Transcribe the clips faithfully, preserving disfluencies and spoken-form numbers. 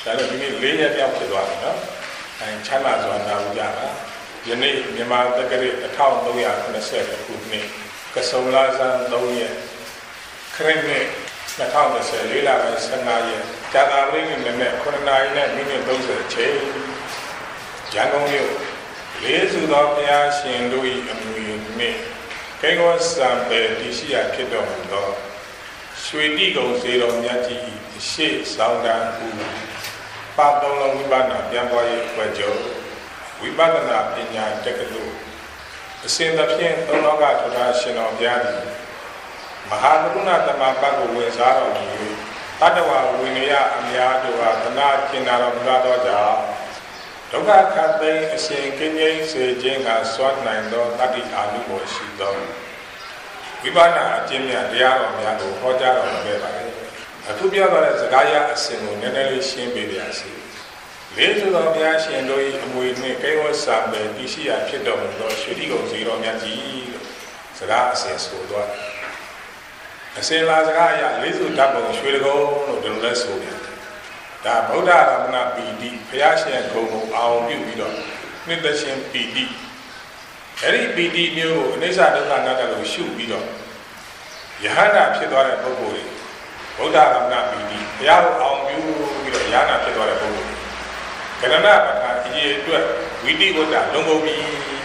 ဒါတော့ဒီနေ့လေးရက်ပြောက်ဖြစ်သွားပြီနော်အဲချမ်းသာစွာနာဦးကြပါယနေ့မြန်မာတက္ကရာတစ်ထောင်သုံးရာခုနှစ်ဆယ်ခုနှစ်ကဆုံလာဇန်သုံးရက်ခရစ်နှစ်နှစ်ထောင်တစ်ဆယ်လေးလပိုင်းဆယ်ငါးရက်ဇာတာပရိနိနဲ့ခုနှစ်နာရီနဲ့မိနစ်သုံးဆယ်ချိန်ရန်ကုန်မြို့လေးစုသောဘုရားရှင်တို့၏အမွေနှင့်ကိန်းဝတ်စံပေတရှိရာဖြစ်တော်မူသောရွှေတိကုံစေတော်မြတ်ကြီးအရှိဆောင်တန်ဟူပါသုံးလုံးဝိပဿနာပြန်ပွားရေးအဖွဲ့ချုပ်ဝိပဿနာပညာတက္ကသိုလ်အစဉ်သဖြင့်သုံးလောကထထရှင်တော်ဘုရားသည်မဟာကရုဏာသမပတ်ကိုဝင်စားတော်မူ၍တတ္တဝဝိနည်းအများတို့ဟာသနာကျင်နာတော်မူသောကြောင့်ဒုက္ခခတ်သိမ်းအရှင်ကင်းငြိမ်းစေခြင်းကစွမ်းနိုင်သောတတ္တိအာနုဘောရှိသောဝိပဿနာအကျင့်များတရားတော်များကိုဟောကြားတော်မူခဲ့ပါတယ်အခုပြောသွားတဲ့စကားရအစဉ်ကိုနည်းနည်းလေးရှင်းပေးပါရစေလေးစုသောဘုရားရှင်တို့၏အမွေနှင့်ကိန်းဝတ်စာပေတရှိရာဖြစ်တော်မူသောရွှေတိကုံစေတော်မြတ်ကြီးလို့စကားအစဉ်ဆိုသွားအစဉ်လာစကားအရလေးစုဓာတ်ပုံရွှေတကုံလို့ဒီလိုလဲဆိုတယ်ဒါဗုဒ္ဓရမဏပီတိဘုရားရှင်ဂုဏ်ကိုအောင်ပြုပြီးတော့နှစ်သက်ရှင်ပီတိအဲ့ဒီပီတိမျိုးကိုအနိစ္စဒုက္ခအနတ္တလို့ရှုပြီးတော့ယဟန္တာဖြစ်သွားတဲ့ပုဂ္ဂိုလ်တွေဗုဒ္ဓရမဏပီတိဘုရားကိုအောင်ပြုပြီးတော့ယဟန္တာဖြစ်သွားတဲ့ပုဂ္ဂိုလ်ကရဏပဋ္ဌာန်းအရေးအတွက်ဝိတိဝတ္တလုံကုန်ပြီ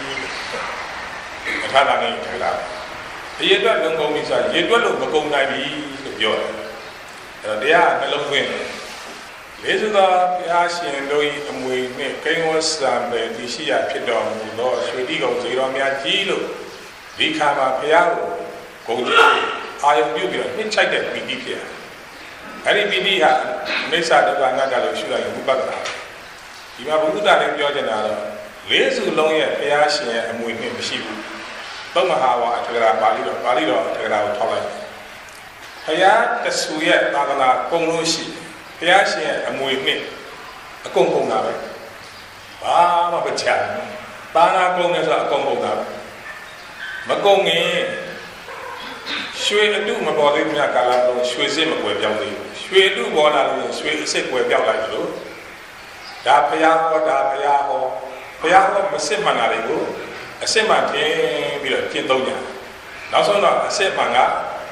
အထာတာနေထလာအရေးအတွက်လုံကုန်ပြီဆိုရေတွက်လို့မကုန်နိုင်ပြီလို့ပြောတယ်အဲ့တော့တရားနှလုံးသွင်းလေးစုသောဘုရားရှင်တို့၏အမွေနှင့်ကိန်းဝတ်စံပေတရှိရာဖြစ်တော်မူသောရွှေတိကုံစေတော်မြတ်ကြီးလို့ဒီခါမှာဘုရားကိုဂုဏ်ကြီးအာယုံပြုပြီးတော့နှိမ့်ချိုက်တဲ့ပီတိဖြစ်အဲ့ဒီပီတိဟာအိစ္ဆဒုက္ခအနတ္တလို့ရှုလိုက်ရင်ဝိပဿနာဒီမှာဘုရားလည်းပြောချင်တာတော့လေးစုလုံးရဲ့ဘုရားရှင်ရဲ့အမွေနှင့်မရှိဘူးသုံးမဟာဝါအထက်ကရာပါဠိတော်ပါဠိတော်အထက်ကရာကိုထောက်လိုက်ဘုရားတဆူရဲ့သာသနာကုံလို့ရှိဘုရားရှင်ရဲ့အမွေနှင့်အကုန်ကုန်တာပဲဘာမှမချမ်းသာနာကုန်တယ်ဆိုတာအကုန်ကုန်တာပဲမကုန်ရင်ရွှေအတုမပေါ်သေးဘူးများကာလလုံးရွှေစစ်မကွယ်ပြောင်းသေးဘူးရွှေအတုပေါ်လာလို့ရွှေအစစ်ကွယ်ပြောင်းလိုက်လို့ဒါဘုရားဟောဒါဘုရားဟောဘုရားဟောမစစ်မှန်တာတွေကိုအစစ်မှန်တင်ပြီးတော့ကျင့်သုံးကြနောက်ဆုံးတော့အစစ်မှန်က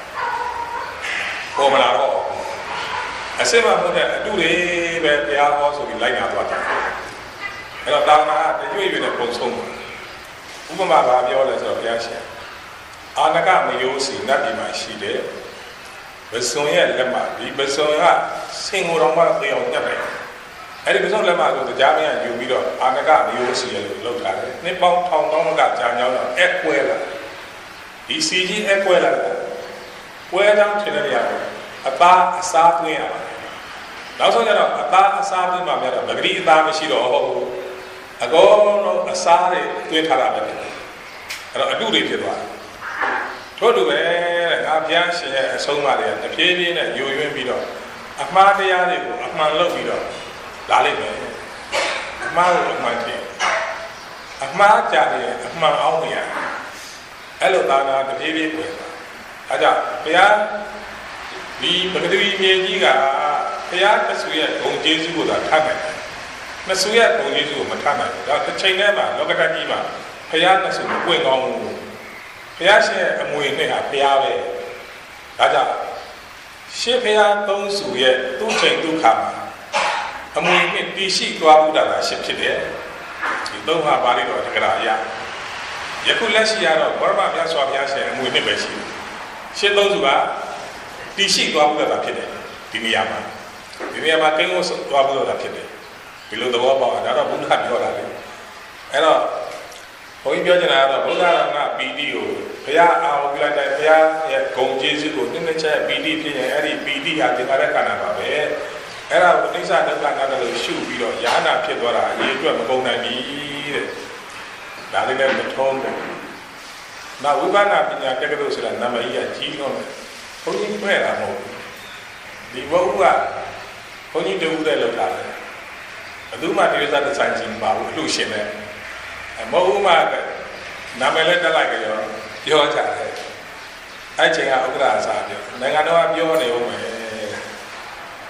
ပေါ်မလာတော့အစစ်မှန်ဟုတ်တဲ့အတုတွေပဲဘုရားဟောဆိုပြီးလိုက်နာသွားတယ်အဲ့တော့တာမန်ကတရွေ့ရွေ့နဲ့ပုံဆုံးဥပမာဘာပြောလဲဆိုတော့ဘုရားရှင်အာနကမယိုးစီနတ်ဒီမှာရှိတယ်ဘဇွန်ရဲ့လက်မဒီဘဇွန်ကစင်ကိုယ်တော်မှသိအောင်ညှက်တယ်အဲ့ဒီပစုံလက်မကိုတရားမရယူပြီးတော့အာနကမယိုးစီရလို့လောက်ထားတယ်နှစ်ပေါင်းထောင်တောင်းကကြာညောင်းတော့အက်ကွဲလာဒီစီကြီးအက်ကွဲလာကွဲတောင်းထင်တဲ့နေရာကိုအသားအစားသွင်းရပါတယ်နောက်ဆုံးကျတော့အသားအစားသွင်းမှများတော့ပဂတိအသားမရှိတော့ဟုတ်ဘူးအကောလုံးအစားတွေသွင်းထားတာပဲအဲ့တော့အတုတွေဖြစ်သွားတယ်ထို့တူပဲတဲ့ငါဘုရားရှင်ရဲ့အဆုံးအမတွေကတဖြည်းဖြည်းနဲ့ယိုယွင်းပြီးတော့အမှားတရားတွေကိုအမှန်လုပ်ပြီးတော့လာလိမ့်မယ်အမှားကိုအမှန်တင်အမှားကြတယ်အမှန်အောင်နေရအဲ့လိုသာနာတဖြည်းဖြည်းပြင်အဲကြောင့်ဘုရားဒီပဂတိမြေကြီးကဘုရားတဆူရဲ့ဂုဏ်ကျေးဇူးကိုသာထားနိုင်တယ်မဆူရဲ့ဂုဏ်ကျေးဇူးကိုမထားနိုင်ဘူးဒါတစ်ချိန်တည်းမှာလောကဓာတ်ကြီးမှာဘုရားတဆူကိုပွင့်ကောင်းဘူးဘုရားရှင်ရဲ့အမွေနဲ့ဟာဘုရားပဲဒါကြောင့်ရှင်းဘုရားသုံးစုရဲ့သူ့ချိန်သူ့ခါမှာအမွေနဲ့တည်ရှိသွားမှုတာကရှင်းဖြစ်တယ်ဒီသုံးဟာပါဠိတော်တက္ကရာအရယခုလက်ရှိရတော့ဘောရမမြတ်စွာဘုရားရှင်အမွေနဲ့ပဲရှိတယ်ရှင်းသုံးစုကတည်ရှိသွားမှုတာဖြစ်တယ်ဒီနေရာမှာဒီနေရာမှာကိန်းကိုသွားမှုတာဖြစ်တယ်ဒီလိုသဘောပေါက်တာဒါတော့ဘုရားပြောတာလေအဲ့တော့ဘုန်းကြီးပြောချင်တာကတော့ဘုရားရမဏပီတိကိုဘုရားအာဝိလိုက်တဲ့ဘုရားရဲ့ဂုဏ်ကျေးဇူးကိုနှစ်နှစ်ချက်ပီတိဖြစ်ရင်အဲ့ဒီပီတိဟာသင်္ခါရခန္ဓာပါပဲအဲ့ဒါကိုအိစ္ဆဒုက္ခအနတ္တလို့ရှုပြီးတော့ယာနာဖြစ်သွားတာအရေးအတွက်မကုန်နိုင်ပြီတဲ့ဒါလေးလည်းမထုံးဘူးနောက်ဝိပဿနာပညာတက္ကသိုလ်ဆိုတာနာမည်ကြီးကကြီးတော့မယ်ဘုန်းကြီးတွေ့တာမဟုတ်ဘူးဒီဘုရားကဘုန်းကြီးတူတဲ့လောက်တာလေဘယ်သူမှတိရစ္ဆာန်တစ်ဆိုင်ချင်းမပါဘူးအလှရှင်နဲ့မဟုတ်မှနာမည်လည်းတက်လိုက်ကြရောပြောကြတယ်အဲ့ချိန်ကဥက္ကရာစာပြောနိုင်ငံတော်ကပြောနေဦးမယ်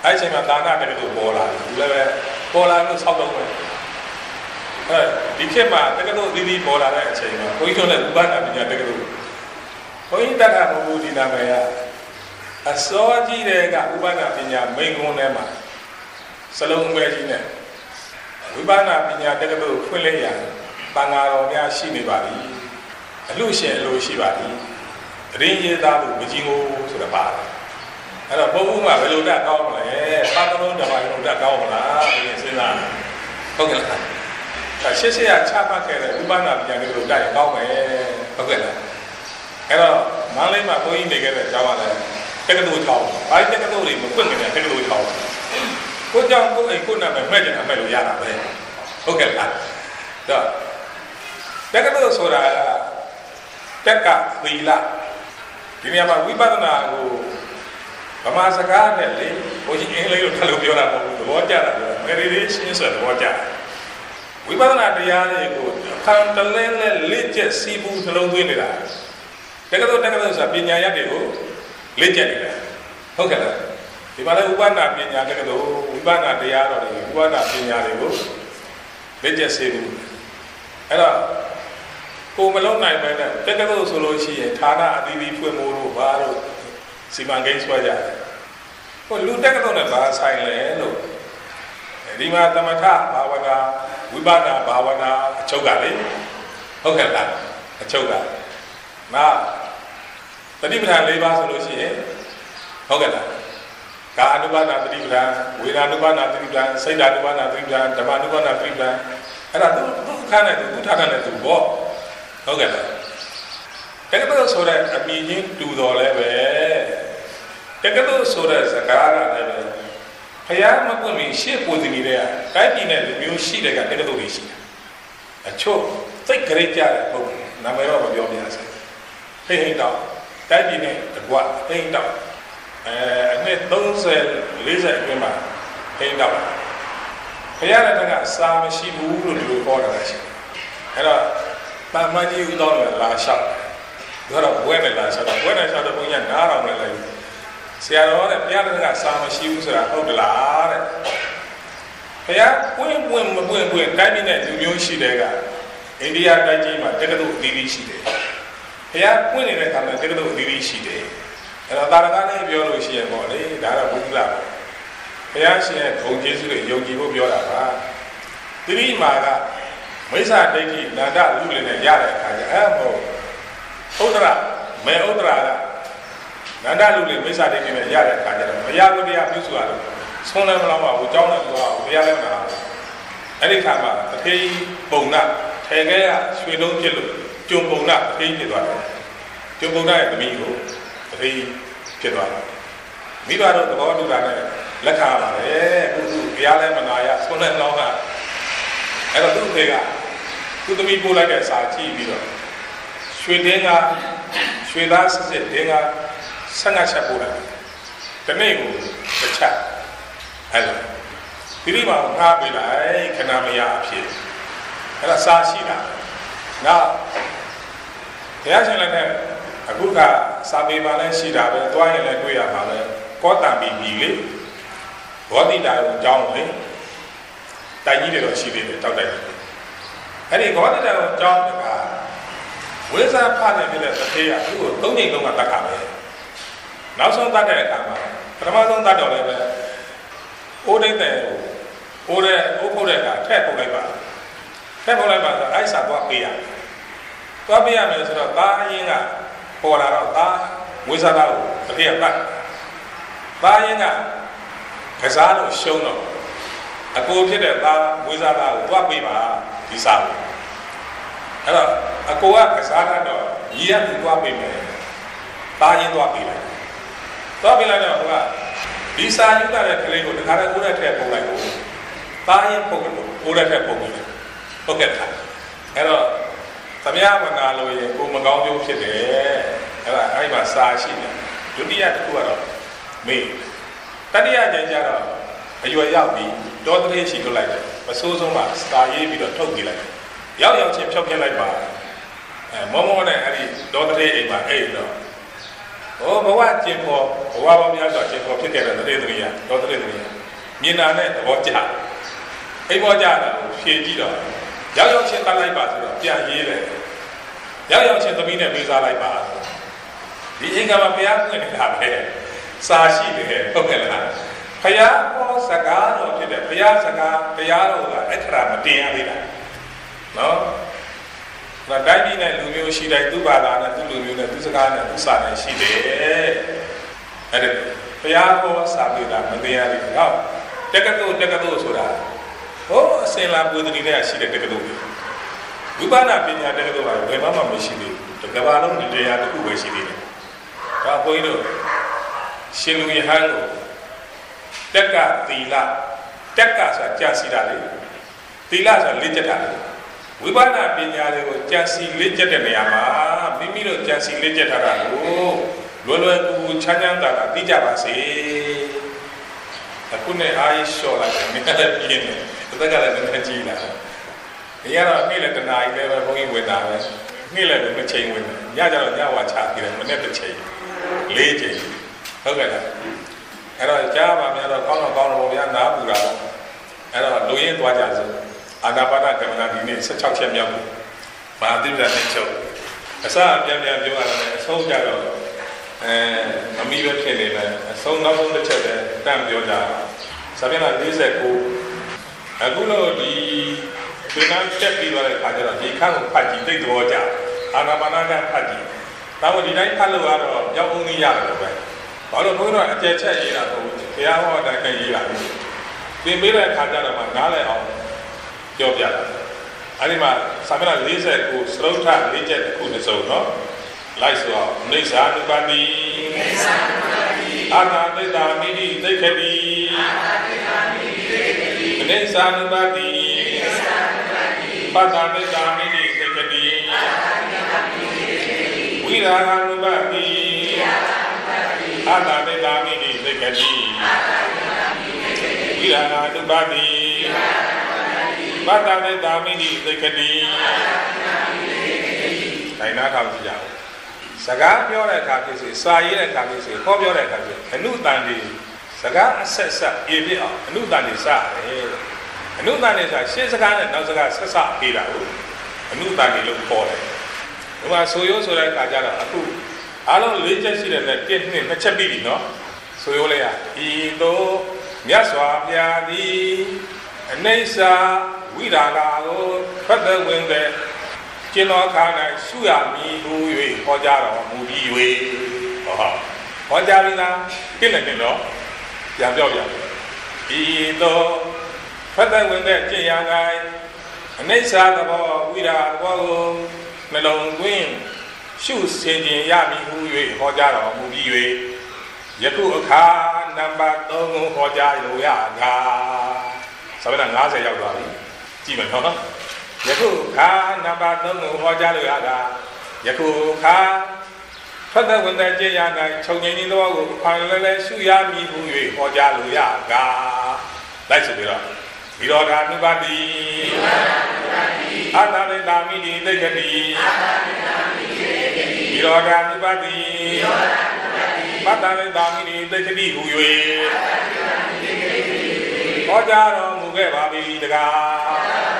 အဲ့ချိန်မှာဒါနတက္ကသိုလ်ပေါ်လာတယ်သူလည်းပဲပေါ်လာလို့ဆောက်တော့မယ်အဲဒီခေတ်မှာတက္ကသိုလ်သီးသီးပေါ်လာတဲ့အချိန်မှာဘုန်းကြီးတို့လည်းဥပဒနာပညာတက္ကသိုလ်ဘုန်းကြီးတက္ကသိုလ်ဒီနာမည်ကအစောကြီးတဲ့ကဥပဒနာပညာမိန်ခွန်းထဲမှာစလုံးပဲကြီးနဲ့ဝိပဿနာပညာတက္ကသိုလ်ဖွင့်လိုက်ရတန်ဃာတော်များရှိနေပါပြီအလှရှင်အလိုရှိပါပြီတရင်ရေးသားလို့မကြီးငိုးဆိုတာပါတယ်အဲ့တော့ဘုန်းဘုရားဘယ်လိုတက်ကောင်းမလဲပါတလုံးဓမ္မယုံတက်ကောင်းမလားဒီစဉ်းစားဟုတ်ကဲ့လားဒါရှေ့ရှေ့ကချမှတ်ခဲ့တဲ့ဥပဒနာပညာတက္ကသိုလ်တက်ရင်ကောင်းမယ်ဟုတ်ကဲ့လားအဲ့တော့မန္တလေးမှာဘုန်းကြီးနေခဲ့တဲ့အကြောင်းကလည်းတက္ကသိုလ်ထောင်ဘာတက္ကသိုလ်တွေမဖွင့်နေတဲ့တက္ကသိုလ်ထောင်ကိုကြောင့်ကိုအိမ်ကိုနာမည်မှတ်ကြတာမှတ်လို့ရတာပဲဟုတ်ကဲ့လားတော့တက္ကသိုလ်ဆိုတာကတက္ကသီလဒီနေရာမှာဝိပဿနာကိုဗမာစကားနဲ့လေဘုန်းကြီးအင်္ဂလိပ်လိုထပ်လို့ပြောတာမဟုတ်ဘူးသဘောကျတာပြောတာ meditation ဆိုတဲ့သဘောကျတယ်ဝိပဿနာတရားတွေကိုခံတလဲလဲလက်ကျက်စီးပူးနှလုံးသွင်းနေတာတက္ကသိုလ်တက္ကသိုလ်ဆိုတာပညာရပ်တွေကိုလက်ကျက်နေတာဟုတ်ကဲ့လားဒီမှာလည်းဥပဒနာပညာတက္ကသိုလ်ဝိပဿနာတရားတော်တွေဥပဒနာပညာတွေကိုလက်ကျက်စီးပူးအဲ့တော့ကိုမလုံးနိုင်ပဲနဲ့တက္ကသိုလ်ဆိုလို့ရှိရင်ဌာနအသီးသီးဖွင့်မိုးလို့ဘာလို့စီမံကိန်းဆွဲကြတယ်ဟိုလူတက္ကသိုလ်နဲ့ဘာဆိုင်လဲလို့ဒီမှာသမထဘာဝနာဝိပဿနာဘာဝနာအချုပ်ကလေဟုတ်ကဲ့လားအချုပ်ကနာတတိပဌာန်၄ပါးဆိုလို့ရှိရင်ဟုတ်ကဲ့လားကာအနုပါဒနာတတိပဌာန်ဝေဒာနုပါဒနာတတိပဌာန်စိတ်ဓာနုပါဒနာတတိပဌာန်ဓမ္မနုပါဒနာတတိပဌာန်အဲ့ဒါသူသူခါနဲ့သူဌာနနဲ့သူပေါ့ဟုတ်ကဲ့လားတက္ကသိုလ်ဆိုတဲ့အမည်ချင်းတူတော်လဲပဲတက္ကသိုလ်ဆိုတဲ့စကားကလည်းပဲဖယားမပွင့်မီရှေ့ကိုယ်စီနေတဲ့တိုင်းပြည်နဲ့လူမျိုးရှိတဲ့ကတက္ကသိုလ်တွေရှိတယ်အချို့သိကြိတ်ကြတဲ့ပုံနာမည်တော့မပြောပြရစေဟိဟိတောက်တိုင်းပြည်နဲ့တကွဟိဟိတောက်အဲအနှစ်သုံးဆယ်လေးဆယ်အတွင်းမှာဟိဟိတောက်ဖယားလည်းကစာမရှိဘူးလို့ဒီလိုပြောတာရှိတယ်အဲ့တော့တာမန်ကြီးဦးတော်လည်းလာလျှောက်ဒါတော့ဘွဲနဲ့လာလျှောက်တော့ဘွဲနဲ့လျှောက်တော့ဘုန်းကြီးနားတော်နဲ့လည်းဆရာတော်တဲ့ဘုရားကစာမရှိဘူးဆိုတာဟုတ်ကလားတဲ့ဘုရားပွင့်ပွင့်မပွင့်ပွင့်တိုင်းပြည်နဲ့လူမျိုးရှိတဲ့ကအိန္ဒိယတိုင်းကြီးမှာတက္ကသိုလ်အသီးသီးရှိတယ်ဘုရားပွင့်နေတဲ့အခါမှာတက္ကသိုလ်အသီးသီးရှိတယ်အဲ့တော့တာရကနဲ့ပြောလို့ရှိရင်ပေါ့လေဒါတော့ဘုရားဘုရားရှင်ရဲ့ဂုဏ်ကျေးဇူးတွေယုံကြည်ဖို့ပြောတာပါသတိမာကမိစ္ဆာဒိဋ္ဌိနာဒလူလည်းနဲ့ရတဲ့အခါကျအဲ့မဟုတ်ဥဒ္ဒရမေဥဒ္ဒရာကနန္ဒလူလေးမိစ္ဆာဒိဋ္ဌိနဲ့ရတဲ့အခါကျတော့ဘုရားကိုတရားပြုစုရလို့ဆုံးလည်းမလောက်ပါဘူးကြောင်းလည်းမလောက်ဘူးဘုရားလည်းမလာဘူးအဲ့ဒီခါမှာတထေးပုံနာထေခဲကရွှေလုံးဖြစ်လို့ကျုံပုံနာတထေးဖြစ်သွားတယ်ကျုံပုံနာရဲ့သမီးကိုတထေးဖြစ်သွားတယ်မိဘတို့သဘောတူတာနဲ့လက်ခံရပါတယ်ဘုသူဘုရားလည်းမနာရဆုံးလည်းမလောက်တာအဲ့တော့သူ့ဖေကသူ့သမီးပို့လိုက်တဲ့စာကြည့်ပြီးတော့ရွှေတင်းကရွှေသားစစ်စစ်တင်းကဆန်းငါချက်ပို့တာတနေ့ကိုတစ်ချက်အဲ့လိုဒီလိုမှငါပေးလိုက်ခဏမရအဖြစ်အဲ့ဒါစာရှိတာနောက်ဘုရားရှင်လည်းနဲ့အခုကစာပေမှာလည်းရှိတာပဲတွားရင်လည်းတွေ့ရမှာပဲကောတံပီပီလေဘောတိတာကိုကြောင်းလေတိုင်ကြီးတွေတော့ရှိသေးတယ်တောက်တိုက်တယ်အဲ့ဒီဘောတိတာကိုကြောင်းတကဝိဇ္ဇာဖတ်နေတဲ့တထေးကသူ့ကိုသုံးချိန်လုံးကတတ်တာပဲနောက်ဆုံးတတ်တဲ့အခါမှာပထမဆုံးတတ်တော့လည်းပဲအိုးဒိတ်တဲ့အိုးတဲ့အိုးဖုတ်တဲ့ကထက်ပုတ်လိုက်ပါထက်ပုတ်လိုက်ပါဆိုအဲ့စာတော့ပေးရတယ်သွားပေးရမယ်ဆိုတော့သားအရင်ကပေါ်လာတော့သားဝိဇ္ဇာသားကိုတထေးကတတ်သားအရင်ကကစားလို့ရှုံးတော့အကိုဖြစ်တဲ့သားဝိဇ္ဇာသားကိုသွားပေးပါဒီစာကိုအဲ့တော့အကိုကကစားတတ်တော့ညီရသူသွားပေးမယ်သားရင်သွားပေးလိုက်သွားပေးလိုက်တော့ဟိုကဒီစာယူတာတဲ့ကလေးကိုတခါတည်းကိုယ်နဲ့ထည့်ပုံလိုက်ကိုသားရင်ပုံလို့ကိုယ်နဲ့ထည့်ပုံလိုက်ဟုတ်ကဲ့လားအဲ့တော့သမယဝနာလို့ရေကိုမကောင်းကျိုးဖြစ်တယ်အဲ့ဒါအဲ့ဒီမှာစာရှိတယ်ဒုတိယတစ်ခုကတော့မေးတတိယကျရင်ကျတော့အရွယ်ရောက်ပြီးတောတလေးရှိထုတ်လိုက်တယ်မဆိုးဆုံးမှစာရေးပြီးတော့ထုတ်ကြည့်လိုက်ရောက်ရောက်ချင်းဖြောက်ပြလိုက်ပါအဲမောမောနဲ့အဲ့ဒီတောတလေးအိမ်မှာအိမ်တော့ oh bawa cempo bawa bami ada cempo fikir dan dari dunia dari dari dunia mina ne bawa jah eh bawa jah dah fiji dah yang yang cinta lagi pas dah dia ye le yang yang cinta mina bisa lagi pas di hingga apa yang ni dah le sasi le okey lah kaya ko sagar lo tidak kaya sagar kaya lo lah ekstra mati yang ni dah no nah dah ni ni lumio si dah tu pada na tu lumio na tu sagar na tu sana si deh ada kaya ko sabi dah mati yang ni dah dekat tu dekat tu sudah oh sela putri ni si dah dekat tu Ubana pinya dekat tu baru memang mesti deh dekat baru ni dia ada tu mesti deh kau kau itu silui halu dekat tila dekat saja si dah tila saja lecet dah Ubana pinya tu jasi lecet ni ama mimi tu jasi lecet dah tu lalu aku canyang dah tiga basi aku ni Aisyah lah ni ada begini kita kalau dengan cina ia lah ni lah kena ini lah mungkin wena ni lah dengan cina wena ya jangan nyawa cak kira mana tu cina lecet okey lah ada jawab ada kawan kawan orang nak buka ada loyen tua jasa ada pada kemudian ini secak siam yang mati dah necau asal yang yang jual ada sahut jaga eh kami berpikir ni lah sahut nak sahut necau deh tam jual dah sampai nanti saya ku aku lo di dengan cek di luar kajar di kan pagi itu dua jam anak mana kan pagi tahu di dalam kalau ada yang uni ya tu kan kalau pun ada cek cek ini lah tu dia awak dah kaya ini di bila kajar mana ngalai awak jawab ya ani mah sampai nanti saya ku serta lecet ku nesau no lai suah nisa nubani anak nisa mini dekedi nisa nubani pada nisa mini dekedi wira nubani anak nisa mini dekedi wira nubani pada nisa mini dekedi kaina kau sejauh Saga biar ada kaki sih, saya ada kaki sih, kau biar ada kaki. Anu tadi, saga aset sah, ini ah, anu tadi sah, anu tadi sah. Saya sekarang nak saga sah tidak, anu tadi lupa. Cuma soyo sorai kajar aku, kalau leceh sih dan tiap ni macam bini no, soyo le ya. Itu biasa biadi, nisa wiragago, pada wende. Cina kana suya mi huwe hoja ro mu bi we oh hoja bi na kin ne lo yang biao yang itu pada wende cin yang ngai nei sa da bo wi da bo me long twin shu sin jin ya mi huwe hoja ro mu bi we yaku akha number three hoja lo ya ga sa ba fiftyရောက်သွားပြီကြည့်မယ်နော်ယခုခါနံပါတ်threeကိုဟောကြားလို့ရတာယခုခါထွက်တဲ့ဝင်တဲ့ကြည်ရ၌ခြုံငင်းခြင်းတော်ကိုဖန်လဲလဲရှုရမည်ဟု၍ဟောကြားလို့ရတာလိုက်ဆိုပြီးတော့ဒီတော်ဒါနုပါတိအာသာရိတာမိတိသိက္ခတိဒီတော်ဒါနုပါတိပတ္တရိတာမိတိသိက္ခတိဟု၍ဟောကြားတော်မူခဲ့ပါပြီတကား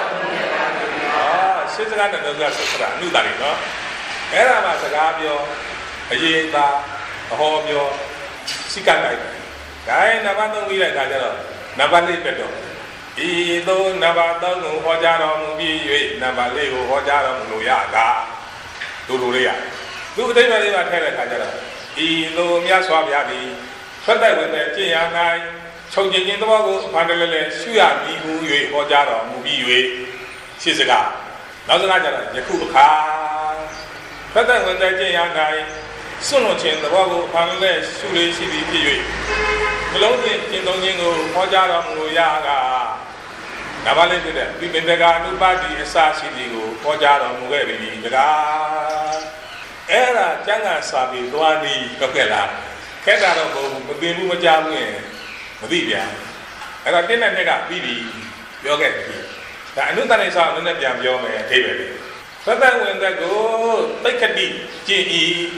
ရှင်းစကားနဲ့တော့ဆက်ဆက်အနုတာတွေနော်အဲ့ဒါမှစကားပြောအရေးသားအဟောပြောစိတ်ကလိုက်ဒါရင်နံပါတ်threeပြီးတဲ့အခါကျတော့နံပါတ်fourတက်တော့ဤသို့နံပါတ်threeကိုဟောကြားတော်မူပြီး၍နံပါတ်fourကိုဟောကြားတော်မူလို့ရတာတို့တို့လေးရသူအတိတ်ပဲလေးမှာထည့်တဲ့အခါကျတော့ဤသို့မြတ်စွာဘုရားသည်ထွက်တဲ့ဝင်တဲ့ကျင့်ရ၌ခြုံကျင်ခြင်းသဘောကိုဖန်တလဲလဲရှုရမည်ဟု၍ဟောကြားတော်မူပြီး၍ရှင်းစကားနောက်စကားကြတော့ယခုအခါဖတ်တဲ့ဝင်တဲ့ကျင့်ရ၌စွန့်လွတ်ခြင်းသဘောကိုဖန်လဲရှုလေးရှိသည်ဖြစ်၍မလုံးသွင်းကျင့်သုံးခြင်းကိုဟောကြားတော်မူလို့ရတာဒါပါလေဖြစ်တဲ့ဒီပင်တကာနုပါတိအစရှိသည်ကိုဟောကြားတော်မူခဲ့ပြီတကားအဲ့ဒါကျမ်းဂန်စာပေသွားနေတော့ခဲ့လားခက်တာတော့မဟုတ်ဘူးမသိဘူးမကြားဘူးရင်မသိပြန်အဲ့တော့တင်းတဲ့နှစ်ကပြီးပြီပြောခဲ့ပြီဒါအနုတ္တနိဆောင်နည်းနည်းပြန်ပြောမယ်အထိပ္ပယ်လေးသတ္တဝင်သက်ကိုသိက္ခတိကျင့်ဤ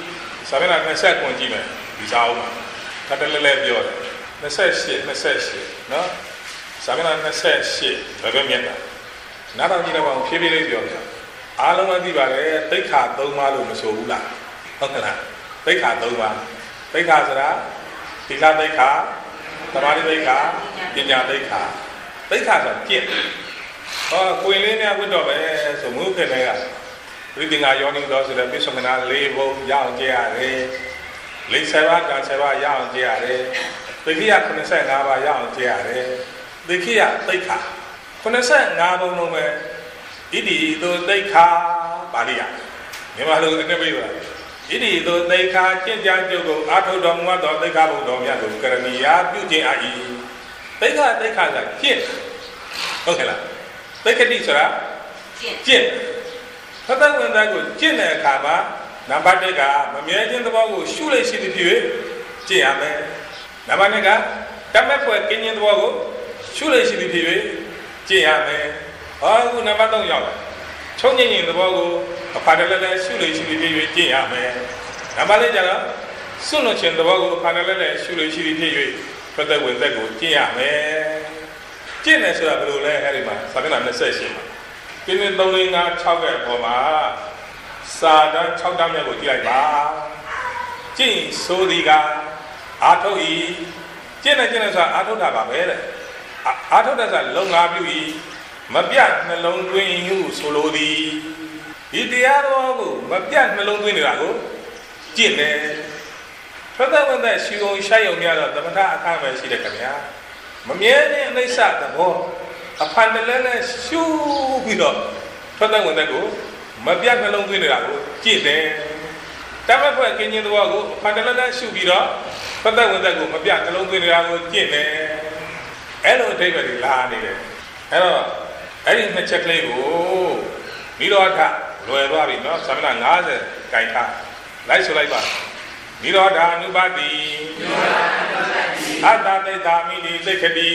စာမျက်နှာနှစ်ကွန်ကြည့်မယ်ဒီစာအုပ်မှာခက်တလဲလဲပြောတယ်နှစ်ရှစ်နှစ်ရှစ်နော်စာမျက်နှာနှစ်ရှစ်ဘယ်ပဲမြတ်တာနားထောင်ကြည့်တော့ဖြည်းဖြည်းလေးပြောပြအားလုံးသိပါတယ်သိက္ခာသုံးပါးလို့မဆိုဘူးလားဟုတ်ကဲ့လားသိက္ခာသုံးပါးသိက္ခာဆိုတာသီလသိက္ခာသမာဓိသိက္ခာပညာသိက္ခာသိက္ခာဆိုတာကျင့်ဟောကိုယ်လေးများဝတ်တော့ပဲဆိုမုခေနဲ့ကဝိသင်္ဃာယောနိတော်ဆိုတဲ့ပြစ္ဆုတ်ကနာ၄ဘုံရအောင်ကြည့်ရတယ်လေးဆယ်ပါးဒါဆယ်ပါးရအောင်ကြည့်ရတယ်သိက္ခာခုနှစ်ဆယ်ငါးပါးရအောင်ကြည့်ရတယ်သိက္ခာသိက္ခာခုနှစ်ဆယ်ငါးဘုံလုံးပဲဣတိသို့သိက္ခာပါဠိရမြန်မာလိုအနည်းပေးပါဣတိသို့သိက္ခာကျင့်ကြံကြုတ်ကိုအာထုတော်မူသောသိက္ခာဘုံတော်မြတ်ကိုကရဏီယာပြုခြင်းအာ၏သိက္ခာသိက္ခာကကျင့်ဟုတ်ကဲ့လားသိက္ခတိဆိုတာကျင့်ဖတ်တဲ့ဝန်သားကိုကျင့်တဲ့အခါမှာနံပါတ်တစ်ကမမြဲခြင်းသဘောကိုရှုလိုက်ရှိသည်ဖြစ်၍ကျင့်ရမယ်နံပါတ်နှစ်ကတမက်ဖွဲ့ကင်းခြင်းသဘောကိုရှုလိုက်ရှိသည်ဖြစ်၍ကျင့်ရမယ်ဟောအခုနံပါတ်သုံးရောက်လာချုံငိမ့်ငိမ့်သဘောကိုအဖာတလဲလဲရှုလိုက်ရှိသည်ဖြစ်၍ကျင့်ရမယ်နံပါတ်လေးကျတော့စွန့်လွတ်ခြင်းသဘောကိုအဖာတလဲလဲရှုလိုက်ရှိသည်ဖြစ်၍ဖတ်တဲ့ဝန်သားကိုကျင့်ရမယ်ကျင့်တယ်ဆိုတာဘယ်လိုလဲအဲ့ဒီမှာစာမျက်နှာနှစ်ရှစ်မှာပြင်းပြင်းသုံးလေးငါး၆ရဲ့အပေါ်မှာစာတန်း၆တန်းမြတ်ကိုကြည့်လိုက်ပါကျင့်ဆိုသည်ကအာထုတ်ဤကျင့်နေကျင့်နေဆိုတာအာထုတ်တာပါပဲတဲ့အာထုတ်တဲ့ဆိုတာလုံငါပြုဤမပြတ်နှလုံးသွင်းဟုဆိုလိုသည်ဒီတရားတော်ကိုမပြတ်နှလုံးသွင်းနေတာကိုကျင့်တယ်ဖတ်တဲ့ဝန်တဲ့ရှီုံရှိုက်ုံများတော့သမထအခါပဲရှိတယ်ခင်ဗျာမမြဲတဲ့အနိစ္စသဘောအဖန်တလဲလဲရှုပြီးတော့ထွက်တဲ့ဝင်တဲ့ကိုမပြတ်နှလုံးသွင်းနေတာကိုကြည့်တယ်တမက်ဖွဲ့ကင်းခြင်းသဘောကိုအဖန်တလဲလဲရှုပြီးတော့ထွက်တဲ့ဝင်တဲ့ကိုမပြတ်နှလုံးသွင်းနေတာကိုကြည့်တယ်အဲ့လိုအဓိပ္ပာယ်လာနေတယ်အဲ့တော့အဲ့ဒီနှစ်ချက်ကလေးကိုနိရောဓလွယ်သွားပြီနော်သမဏ၅၀ကြိုင်ထားလိုက်ဆိုလိုက်ပါနိရောဓအနုပါတိအတ္တသိတ္တာမိတိသိက္ခတိ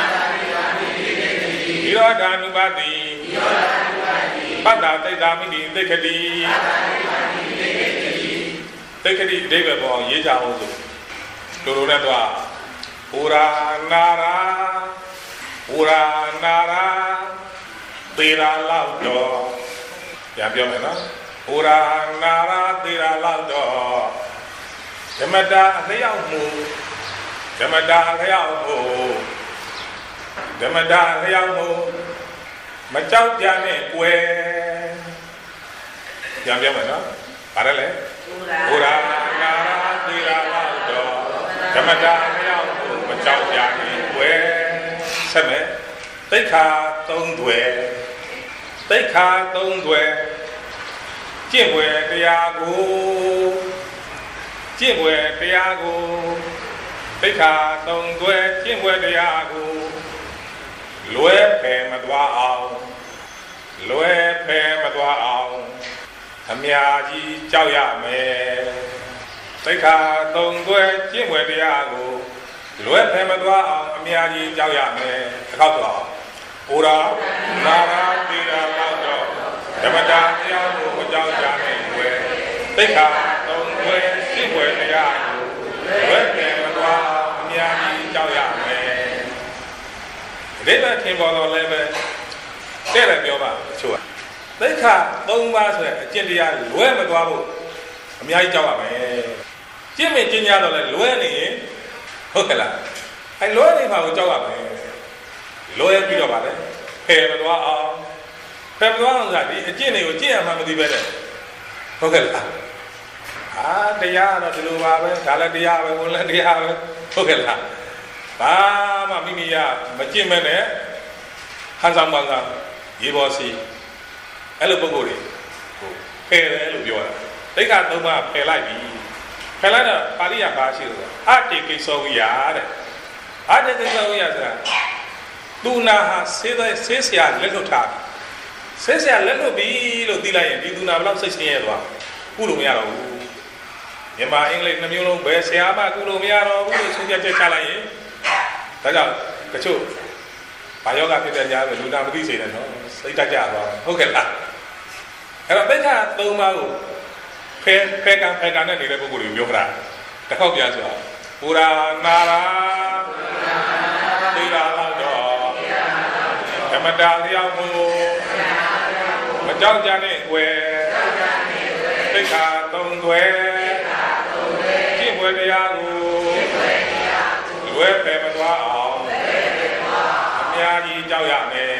နိရောဓအနုပါတိပတ္တသိတ္တာမိတိသိက္ခတိသိက္ခတိအဓိပ္ပာယ်ပေါ်ရေးကြအောင်ဆိုတို့တို့နဲ့တော့ဩရာနာရာဩရာနာရာသေရာလောက်တော့ပြန်ပြောမယ်နော်ဩရာနာရာသေရာလောက်တော့ဓမ္မတာအလျောက်မှုဓမ္မတာအလျောက်မှုဓမ္မတာအလျောက်မှုမကြောက်ကြနဲ့ကွယ်ပြန်ပြောမယ်နော်ဗါတယ်လေဩရာနာရာသေရာလောက်တော့ဓမ္မတာအလျောက်မှုမကြောက်ကြနဲ့ကွယ်ဆက်မယ်သိက္ခာသုံးတွေသိက္ခာသုံးတွေကျင့်ွယ်တရားကိုကျင့်ွယ်တရားကိုသိက္ခာသုံးတွေကျင့်ွယ်တရားကိုလွဲဖယ်မသွားအောင်လွဲဖယ်မသွားအောင်အများကြီးကြောက်ရမယ်သိက္ခာသုံးတွေကျင့်ွယ်တရားကိုလွဲဖယ်မသွားအောင်အများကြီးကြောက်ရမယ်တစ်ခေါက်တော့ဩရာနာရာတိရာလောက်တော့ဓမ္မတာတရားကိုမကြောက်ကြနဲ့ွယ်သိက္ခာသုံးွယ်ရှင်းွယ်တရားကိုလွဲဖယ်မသွားအောင်အများကြီးကြောက်ရမယ်ဒီလိုထင်ပေါ်တော့လည်းပဲတဲ့လည်းပြောပါအချို့ကသိက္ခာသုံးပါးဆိုတဲ့အကျင့်တရားလွဲမသွားဖို့အများကြီးကြောက်ရမယ်ကျင့်မြင့်ကျင့်ကြတော့လည်းလွဲနေရင်ဟုတ်ကဲ့လားအဲလွဲနေမှာကိုကြောက်ရမယ်လွဲပြီးတော့ပါလေဖယ်မသွားအောင်ဖယ်မသွားအောင်ဆိုတာဒီအကျင့်တွေကိုကျင့်ရမှမသိပဲတဲ့ဟုတ်ကဲ့လားအာတရားတော့ဒီလိုပါပဲဒါလည်းတရားပဲဝင်လည်းတရားပဲဟုတ်ကဲ့လားဘာမှမိမိရမကျင့်မဲ့နဲ့ဟန်ဆောင်ပါကရေပေါ်စီအဲ့လိုပုံကိုယ်တွေဟိုဖယ်တယ်လို့ပြောတာသိက္ခာသုံးပါးဖယ်လိုက်ပြီဖယ်လိုက်တော့ပါဠိရဘာရှိလို့အတေကိသောဝိယတဲ့အတေကိသောဝိယဆိုတာသူနာဟာဆေးတဲ့ဆေးဆရာလက်လွတ်ထားဆေးဆရာလက်လွတ်ပြီလို့သိလိုက်ရင်ဒီသူနာဘယ်လောက်စိတ်ဆင်းရဲသွားကုလို့မရတော့ဘူးမြန်မာအင်္ဂလိပ်နှမျိုးလုံးဘယ်ဆရာမှကုလို့မရတော့ဘူးလို့ဆုံးဖြတ်ချက်ချလိုက်ရင်ဒါကြောင့်တချို့ဘာယောဂဖြစ်တဲ့ကြားဆိုလူနာမသိစေနဲ့နော်စိတ်တက်ကြသွားဟုတ်ကဲ့လားအဲ့တော့သိက္ခာသုံးပါးကိုဖဖဲဖဲကံဖဲကံနဲ့နေတဲ့ပုဂ္ဂိုလ်တွေပြောကြတာတစ်ခေါက်ပြန်ဆိုတာပူရာနာရာသိရာလောက်တော့ဓမ္မတာလျောက်မှုမကြောက်ကြနဲ့ွယ်သိက္ခာသုံးွယ်ကျင့်ွယ်တရားကိုလွယ်ဖယ်မသွားအောင်အများကြီးကြောက်ရမယ်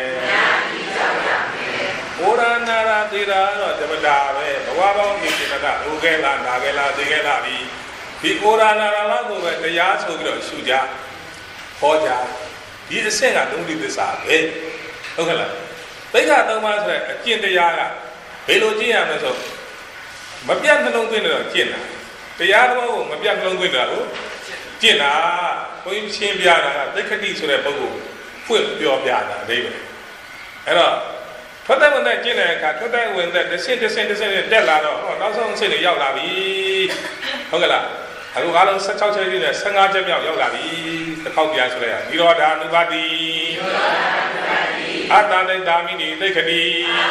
ဘုရားနာရာသီရာတော့ဓမ္မတာပဲဘဝပေါင်းဒီစိတ္တကဟိုခဲလာနာခဲလာသိခဲလာပြီးဒီဘုရားနာရာလောက်ကိုပဲတရားဆိုပြီးတော့ရှုကြဟောကြဒီအဆင့်ကသုံးတိသစ္စာပဲဟုတ်ကဲ့လားသိက္ခာသုံးပါးဆိုတဲ့အကျင့်တရားကဘယ်လိုကျင့်ရမလဲဆိုမပြတ်နှလုံးသွင်းတော့ကျင့်တာတရားတော်ကိုမပြတ်နှလုံးသွင်းတာကိုကျင့်တာဘုန်းကြီးရှင်းပြတာကသိက္ခတိဆိုတဲ့ပုဂ္ဂိုလ်ဖွင့်ပြောပြတာအဓိပ္ပာယ်အဲ့တော့ထွက်တဲ့ဝင်တဲ့ကျင့်တဲ့အခါထွက်တဲ့ဝင်တဲ့တစ်ဆင့်တစ်ဆင့်တစ်ဆင့်တက်လာတော့ဟောနောက်ဆုံးအဆင့်တွေရောက်လာပြီဟုတ်ကဲ့လားအခုအားလုံး十六ချက်ပြည့်နဲ့十五ချက်မြောက်ရောက်လာပြီတစ်ခေါက်ပြန်ဆိုလိုက်ရနိရောဓ ानु ပါတိအတ္တနိတာမိနိသိက္ခတိ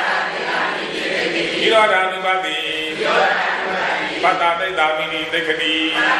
နိရောဓ ानु ပါတိပတ္တနိတာမိနိသိက္ခတိ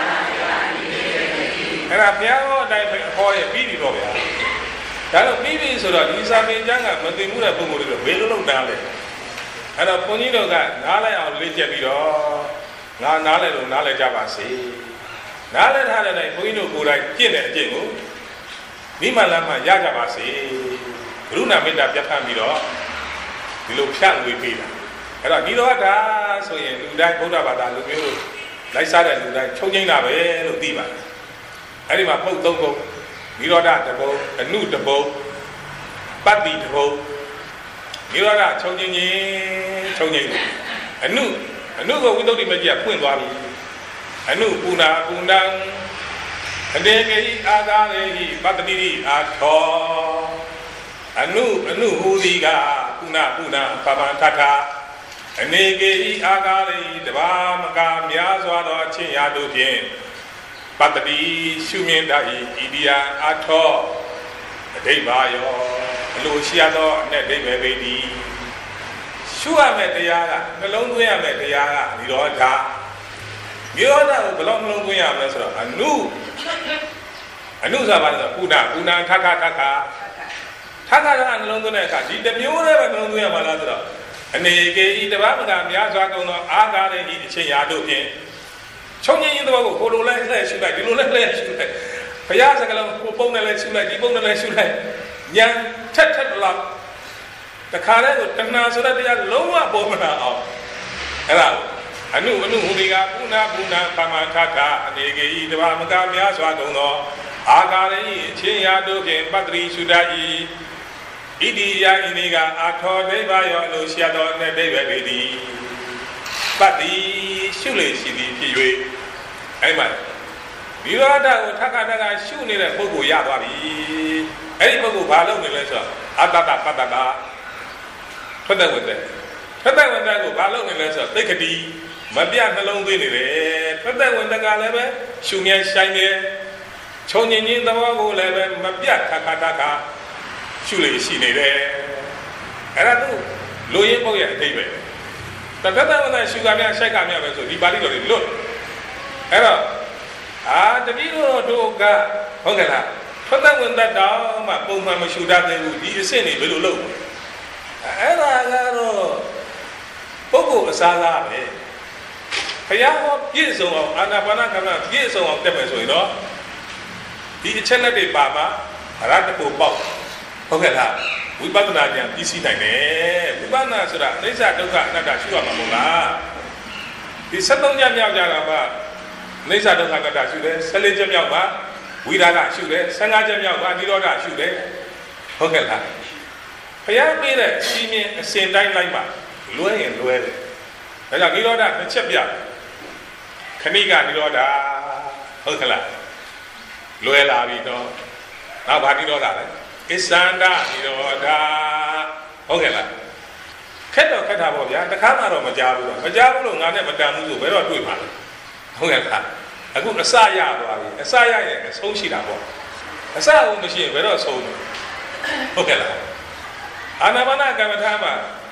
အဲ့ဒါဘုရားဟောအတိုင်းဟောရပြီးပြီတော့ဗျာဒါတော့ပြီးပြီဆိုတော့ဒီစာပေကျမ်းကမသိမှုတဲ့ပုဂ္ဂိုလ်တွေဘယ်လိုလုပ်တာလဲအဲ့တော့ဘုန်းကြီးတို့ကနားလည်အောင်လေ့ကျက်ပြီးတော့ငါနားလည်လို့နားလည်ကြပါစေနားလည်ထားတဲ့တိုင်းဘုန်းကြီးတို့ကိုယ်တိုင်ကျင့်တဲ့အကျင့်ကိုမိမှန်လားမှရကြပါစေကရုဏာမေတ္တာပြတ်ဖန်ပြီးတော့ဒီလိုဖြန့်ဝေပေးတာအဲ့တော့ဒီတော့ဒါဆိုရင်လူတိုင်းဗုဒ္ဓဘာသာလူမျိုးလိုက်စားတဲ့လူတိုင်းချုပ်ငိမ့်တာပဲလို့သိပါတယ်အဲ့ဒီမှာပုတ်သုံးပုတ်နိရောဓတဘုံအနုတဘုံပတ္တိတဘုံနိရောဓချုပ်ငိမ့်ချင်းချုပ်ငိမ့်အနုအနုကဝိသုဒ္ဓိမကြီးကဖွင့်သွားပြီအနုပုဏ္ဏပုဏ္ဏံအနေကေဤအာသာရေဤပတ္တိရိအာထောအနုအနုဟူသည်ကပုဏ္ဏပုဏ္ဏပမထထအနေကေဤအာသာရေတဘာမကများစွာသောအချင်းရာတို့ဖြင့်ပတ္တိရှုမြင်တတ်၏ဣတိယအာထောအဓိပ္ပါယောအလိုရှိရသောအနဲ့အဓိပ္ပာယ်ပေသည်ရှုရမယ့်တရားကနှလုံးသွင်းရမယ့်တရားကနိရောဓနိရောဓကိုဘယ်လိုနှလုံးသွင်းရမလဲဆိုတော့အနုအနုဆိုတာဘာလဲဆိုတော့ပုဏ္ဏပုဏ္ဏထခထခထခထခနှလုံးသွင်းတဲ့အခါဒီတစ်မျိုးတည်းပဲနှလုံးသွင်းရမှာလားဆိုတော့အနေကေဤတပတ်မကများစွာကုန်သောအာဃာရေဤအချင်းရာတို့ဖြင့်ချုံငင်းရင်တော့ကိုဟိုလိုလဲလှည့်ရှုလိုက်ဒီလိုလဲလှည့်ရှုလိုက်ဘုရားစကားလုံးကိုပုံနဲ့လဲရှုလိုက်ဒီပုံနဲ့လဲရှုလိုက်ဉာဏ်ထက်ထက်လောက်တခါတည်းကိုတဏှာဆိုတဲ့တရားလုံးဝပေါ်မလာအောင်အဲ့ဒါအနုအနုဟူဒီကပုဏ္ဏပုဏ္ဏပမထထအနေကေဤတဘာမကများစွာကုန်သောအာဃာရေအချင်းရာတို့ဖြင့်ပတ္တိရှုတတ်၏ဣတိယဣနိကအာထောဒိဗ္ဗယောလို့ရှိသောအနဲ့ဒိဗ္ဗေပေသည်ပတ္တိရှုလေရှိသည်ဖြစ်၍အဲ့မှာနိရောဓကိုထခထခရှုနေတဲ့ပုဂ္ဂိုလ်ရသွားပြီအဲ့ဒီပုဂ္ဂိုလ်ဘာလုပ်နေလဲဆိုတော့အတ္တတပတ္တတာထွက်တဲ့ဝင်တဲ့ထွက်တဲ့ဝင်တဲ့ကိုဘာလုပ်နေလဲဆိုတော့သိက္ခတိမပြတ်နှလုံးသွင်းနေတယ်ထွက်တဲ့ဝင်တဲ့ကလည်းပဲရှုမြဲဆိုင်မြဲခြုံငင်းချင်းသဘောကိုလည်းပဲမပြတ်ထခထခရှုလေရှိနေတယ်အဲ့ဒါသူလူရင်းပုတ်ရဲ့အတိတ်ပဲတသက်သက်ဝင်တဲ့ရှုကများရှိုက်ကများပဲဆိုဒီပါဠိတော်တွေလွတ်အဲ့တော့အာတတိတို့တို့ကဟုတ်ကဲ့လားထွက်တဲ့ဝင်တဲ့တောင်မှပုံမှန်မရှုတတ်သေးဘူးဒီအဆင့်တွေဘယ်လိုလုပ်အဲ့ဒါကတော့ပုဂ္ဂိုလ်အစားလားပဲဘုရားဟောပြည့်စုံအောင်အာနာပါနကမ္မပြည့်စုံအောင်တက်မယ်ဆိုရင်တော့ဒီအချက်လက်တွေပါမှာအရတ္တကိုပေါက်ဟုတ်ကဲ့လားဝိပဿနာဉာဏ်သိရှိနိုင်တယ်ဝိပဿနာဆိုတာအနိစ္စဒုက္ခအနတ္တရှုရမှာမဟုတ်လားဒီsevenချက်မြောက်ကြတာမှအနိစ္စဒုက္ခအနတ္တရှုတယ်fourteenချက်မြောက်မှာဝိရာဂရှုတယ်fifteenချက်မြောက်မှာနိရောဓရှုတယ်ဟုတ်ကဲ့လားဘုရားပေးတဲ့စီမင်းအစဉ်တိုင်းလိုက်မှာလွဲရင်လွဲတယ်ဒါကြောင့်နိရောဓတစ်ချက်ပြခဏိကနိရောဓဟုတ်ကဲ့လားလွဲလာပြီတော့နောက်ဘာနိရောဓလဲအစ္ဆန္ဒနိရောဓဟုတ်ကဲ့လားခက်တော့ခက်တာပေါ့ဗျာတခါမှတော့မကြားဘူးတော့မကြားဘူးလို့ငါနဲ့မတန်ဘူးဆိုဘယ်တော့တွေ့မှာလဲဟုတ်ကဲ့လားအခုအစရသွားပြီအစရရဲ့အဆုံးရှိတာပေါ့အစအုံမရှိရင်ဘယ်တော့ဆုံးလဲဟုတ်ကဲ့လားအာနာပါနကမ္မထာမှာ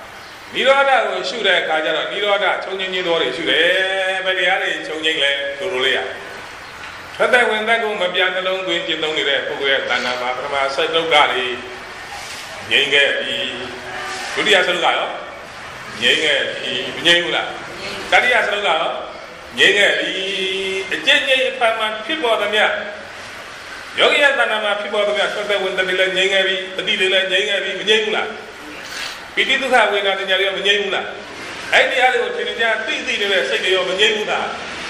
နိရောဓကိုရှုတဲ့အခါကျတော့နိရောဓချုပ်ငြိမ်းခြင်းတော်တွေရှုတယ်ဘယ်တရားတွေချုပ်ငြိမ်းလဲတို့လိုလေးရထွက်တဲ့ဝင်သက်ကိုမပြနှလုံးသွင်းကျင့်သုံးနေတဲ့ပုဂ္ဂိုလ်ရဲ့တဏ္ဍာမှာပထမစိတ်ဒုက္ခတွေငြိမ်းခဲ့ပြီးဒုတိယစိတ်ဒုက္ခရောငြိမ်းခဲ့ပြီးမငြိမ်းဘူးလားတတိယစိတ်ဒုက္ခရောငြိမ်းခဲ့ပြီးအကျဉ်းချင်းအဖန်မှဖြစ်ပေါ်သမျှယောဂီရဲ့တဏ္ဍာမှာဖြစ်ပေါ်သမျှထွက်တဲ့ဝင်သက်တွေလည်းငြိမ်းခဲ့ပြီးတတိတွေလည်းငြိမ်းခဲ့ပြီးမငြိမ်းဘူးလားပိဋိဒုက္ခဝေဒနာတရားတွေရောမငြိမ်းဘူးလားအဲ့ဒီအားလေးကိုသင်္ကြန်သိသိနေတဲ့စိတ်တွေရောမငြိမ်းဘူးလား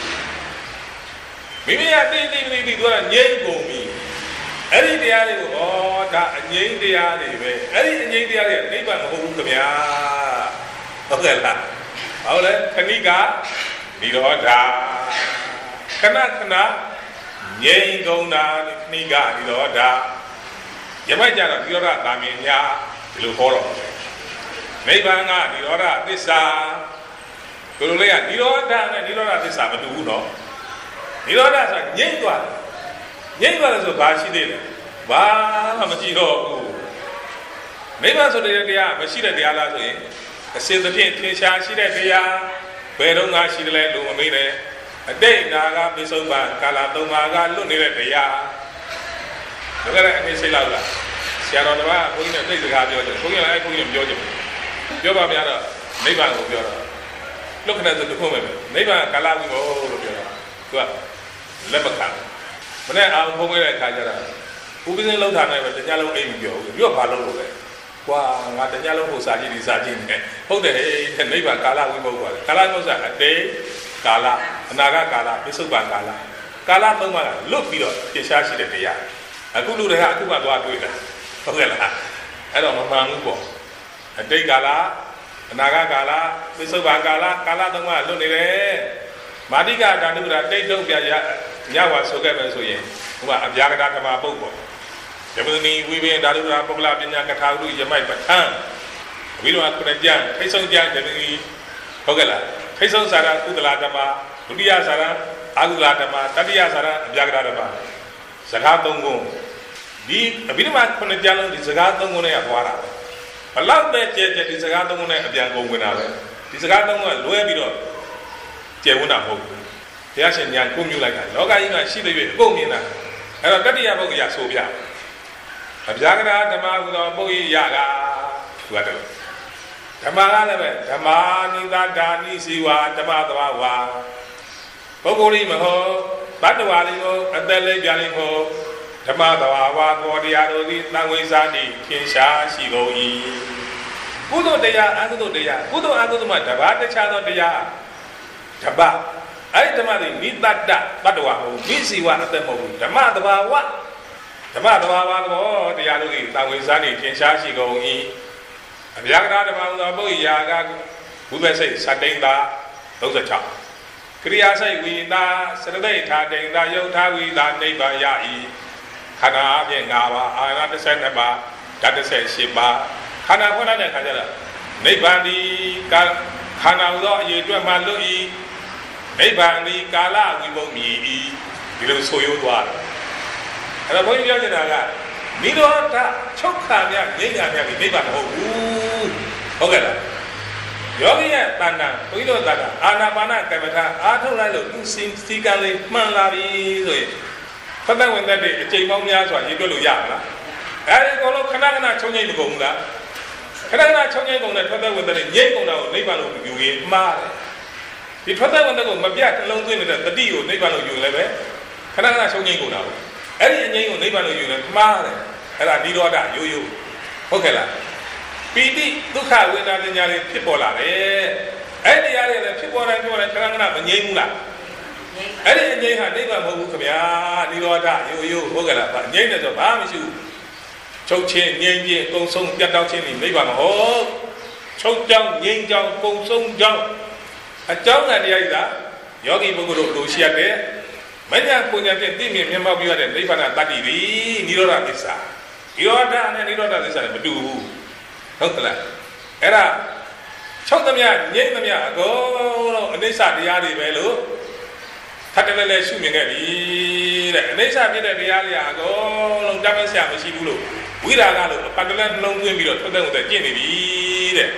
မိမိကသိသိသိသိတော့ငြိမ်းကုန်ပြီအဲ့ဒီတရားတွေကိုဩဒါအငြိမ်းတရားတွေပဲအဲ့ဒီအငြိမ်းတရားတွေနိဗ္ဗာန်မဟုတ်ဘူးခင်ဗျာဟုတ်ကဲ့လားဟုတ်လဲခဏိကနိရောဓခဏခဏငြိမ်းကုန်တာခဏိကနိရောဓယမကြတော့နိရောဓသာမင်များဒီလိုဟောတော့နိဗ္ဗာန်ကနိရောဓသစ္စာဘယ်လိုလဲကနိရောဓနဲ့နိရောဓသစ္စာမတူဘူးနော်နိရောဓဆိုတာငြိမ့်သွားတယ်ငြိမ့်သွားတယ်ဆိုဘာရှိသေးလဲဘာမှမရှိတော့ဘူးနိဗ္ဗာန်ဆိုတဲ့တရားမရှိတဲ့တရားလားဆိုရင်အစဉ်သဖြင့်ထင်ရှားရှိတဲ့တရားဘယ်တော့မှရှိတယ်လဲလို့မမေးနဲ့အတိတ်နာကပိစုံပန်ကာလသုံးပါးကလွတ်နေတဲ့တရားဒါကြတဲ့အဖြစ်စိတ်လောက်လားဆရာတော်ကဘုန်းကြီးနဲ့သိစကားပြောတယ်ဘုန်းကြီးလည်းအဲ့ဘုန်းကြီးပြောကြတယ်ပြောပါများတော့နိဗ္ဗာန်ကိုပြောတော့လွတ်ခဏဆိုတစ်ခုမဲ့ပဲနိဗ္ဗာန်ကာလဝိမောလို့ပြောတာသူကလက်မခံမနဲ့အောင်ဖုံးခဲ့တဲ့အခါကျတော့ဥပ္ပဇင်းလောက်ထားနိုင်ပဲတညလုံးအိမ်မပြောဘူးပြောဘာလို့လို့လဲကွာငါတညလုံးဟိုစာကြည့်ဒီစာကြည့်နေဟုတ်တယ်ဟဲ့နိဗ္ဗာန်ကာလဝိမောပါလေကာလဝိမောဆိုအတေကာလအနာဂတ်ကာလပိစုပန်ကာလကာလသုံးပါးကလွတ်ပြီးတော့ပြရှားရှိတဲ့တရားအခုလူတွေကအခုမှသွားတွေ့တာဟုတ်ကဲ့လားအဲ့တော့မမှန်ဘူးပေါ့အတိတ်ကာလအနာဂတ်ကာလပိစုပန်ကာလကာလသုံးပါးလွတ်နေတယ်မာတိကဓာတုရာတိတ်တုံပြရညဝါဆိုခဲ့မယ်ဆိုရင်ဟိုကအဗျာကတာဓမ္မပုတ်ပေါ့ဓမ္မနီဝိပင်ဓာတုရာပုဂ္ဂလပညာကထာဝုယမိုက်ပဋ္ဌာန်းဝိရောခုနှစ်ကြံထိတ်ဆုံးကြံဓမ္မနီဟုတ်ကဲ့လားထိတ်ဆုံးစာရကုသလဓမ္မဒုတိယစာရအာကုသလဓမ္မတတိယစာရအဗျာကတာဓမ္မစကားသုံးခုဒီအဘိဓမ္မာခုနှစ်ကြံလုံးဒီစကားသုံးခုနဲ့ဟောတာဘလောက်ပဲကျဲကျဲဒီစကားသုံးခုနဲ့အပြန်ကုန်ဝင်တာပဲဒီစကားသုံးခုကလွဲပြီးတော့ကျဲဝင်တာမဟုတ်ဘူးတရားရှင်ညာကိုမြူလိုက်တာလောကကြီးမှာရှိတဲ့၍အကုန်မြင်တာအဲ့တော့တတိယပုဂ္ဂိယဆိုပြအဗျာကရာဓမ္မဟူသောပုဂ္ဂိယကသူကတော့ဓမ္မကလည်းပဲဓမ္မာနိသဒါနိစီဝါဓမ္မသဘာဝပုဂ္ဂိုလ်ကြီးမဟုတ်ဘတ်တော်လေးကိုအသက်လေးပြလေးကိုဓမ္မသဘာဝကိုတရားတို့သည်သံဝိဇာတိထင်ရှားရှိကုန်၏ကုသိုလ်တရားအကုသိုလ်တရားကုသိုလ်အကုသိုလ်မှာတပါးတခြားသောတရားဓမ္မအဲ့ဒီဓမ္မတွေနိတ္တတတ္တဝါဟုတ်မိစီဝအသက်မဟုတ်ဘူးဓမ္မသဘာဝဓမ္မသဘာဝသောတရားတို့သည်သံဝိဇာတိထင်ရှားရှိကုန်၏အဗျာကတာဓမ္မဟူသောပုဂ္ဂိယာကဘုဗ္ဗစိတ်စတိန်သာသုံးဆယ်ခြောက်ကရိယာစိတ်ဝိတာစရတိထာတိန်သာယုတ်ထာဝိတာနိဗ္ဗာန်ရ၏ခန္ဓာအပြင်၅ပါးအာရဏ၁၂ပါးဓာတ်၁၈ပါးခန္ဓာဖွင့်တဲ့ခါကျတော့နိဗ္ဗာန်ဒီခန္ဓာဟူသောအရေးအတွက်မှလွတ်၏နိဗ္ဗာန်ဒီကာလဝိမုတ်မြည်၏ဒီလိုဆိုရိုးသွားတယ်အဲ့တော့ဘုန်းကြီးပြောချင်တာကနိရောဓချုပ်ခါမြငြိမ့်ခါမြပြီးနိဗ္ဗာန်မဟုတ်ဘူးဟုတ်ကဲ့လားယောဂီရဲ့တဏ္ဍာဘုန်းကြီးတို့တဏ္ဍာအာနာပါနကမ္မထာအားထုတ်လိုက်လို့သူစီစီကံလေးမှန်လာပြီဆိုရင်ဖတ်တဲ့ဝင်တဲ့အချိန်ပေါင်းများစွာရေးတွက်လို့ရမလားအဲဒီကောင်လုံးခဏခဏချုံငိမ့်မကုန်ဘူးလားခဏခဏချုံငိမ့်ကုန်တဲ့ဖတ်တဲ့ဝင်တဲ့ငြိမ့်ကုန်တာကိုနိဗ္ဗာန်လို့ယူရင်မှားတယ်ဒီဖတ်တဲ့ဝင်တဲ့ကိုမပြတ်နှလုံးသွင်းနေတဲ့တတိကိုနိဗ္ဗာန်လို့ယူလည်းပဲခဏခဏချုံငိမ့်ကုန်တာပေါ့အဲ့ဒီအငိမ့်ကိုနိဗ္ဗာန်လို့ယူလည်းမှားတယ်အဲ့ဒါနိရောဓရိုးရိုးဟုတ်ကဲ့လားပီတိဒုက္ခဝေဒနာဉာဏ်တွေဖြစ်ပေါ်လာတယ်အဲ့ဒီတရားတွေလည်းဖြစ်ပေါ်တိုင်းဖြစ်ပေါ်တိုင်းခဏခဏမငြိမ့်ဘူးလားအဲ့ဒီအငြိမ့်ဟာနိဗ္ဗာန်မဟုတ်ဘူးခင်ဗျာနိရောဓရိုးရိုးဟုတ်ကဲ့လားငြိမ့်တယ်ဆိုဘာမှမရှိဘူးချုပ်ချင်းငြိမ့်ချင်းကုံဆုံးပြတ်တောက်ချင်းနိဗ္ဗာန်မဟုတ်ချုပ်ကြောင်းငြိမ့်ကြောင်းကုံဆုံးကြောင်းအကြောင်းတရားကြီးကယောဂီပုဂ္ဂိုလ်တို့လိုရှိရတဲ့မညာပူညာဖြင့်သိမြင်မျက်မှောက်ပြရတဲ့နိဗ္ဗာန်တတ္တိပြီနိရောဓသစ္စာနိရောဓနဲ့နိရောဓသစ္စာနဲ့မတူဘူးဟုတ်ကလားအဲ့ဒါချုပ်သမျှငြိမ့်သမျှအကုန်လုံးအနိစ္စတရားတွေပဲလို့ထပ်တလဲလဲရှုမြင်ခဲ့ပြီတဲ့အနိစ္စဖြစ်တဲ့တရားတွေအကုန်လုံးတတ်မဆရာမရှိဘူးလို့ဝိရာဂလို့ပတ်တလဲနှလုံးသွင်းပြီးတော့ထွက်တဲ့ဝင်တဲ့ကျင့်နေပြီတဲ့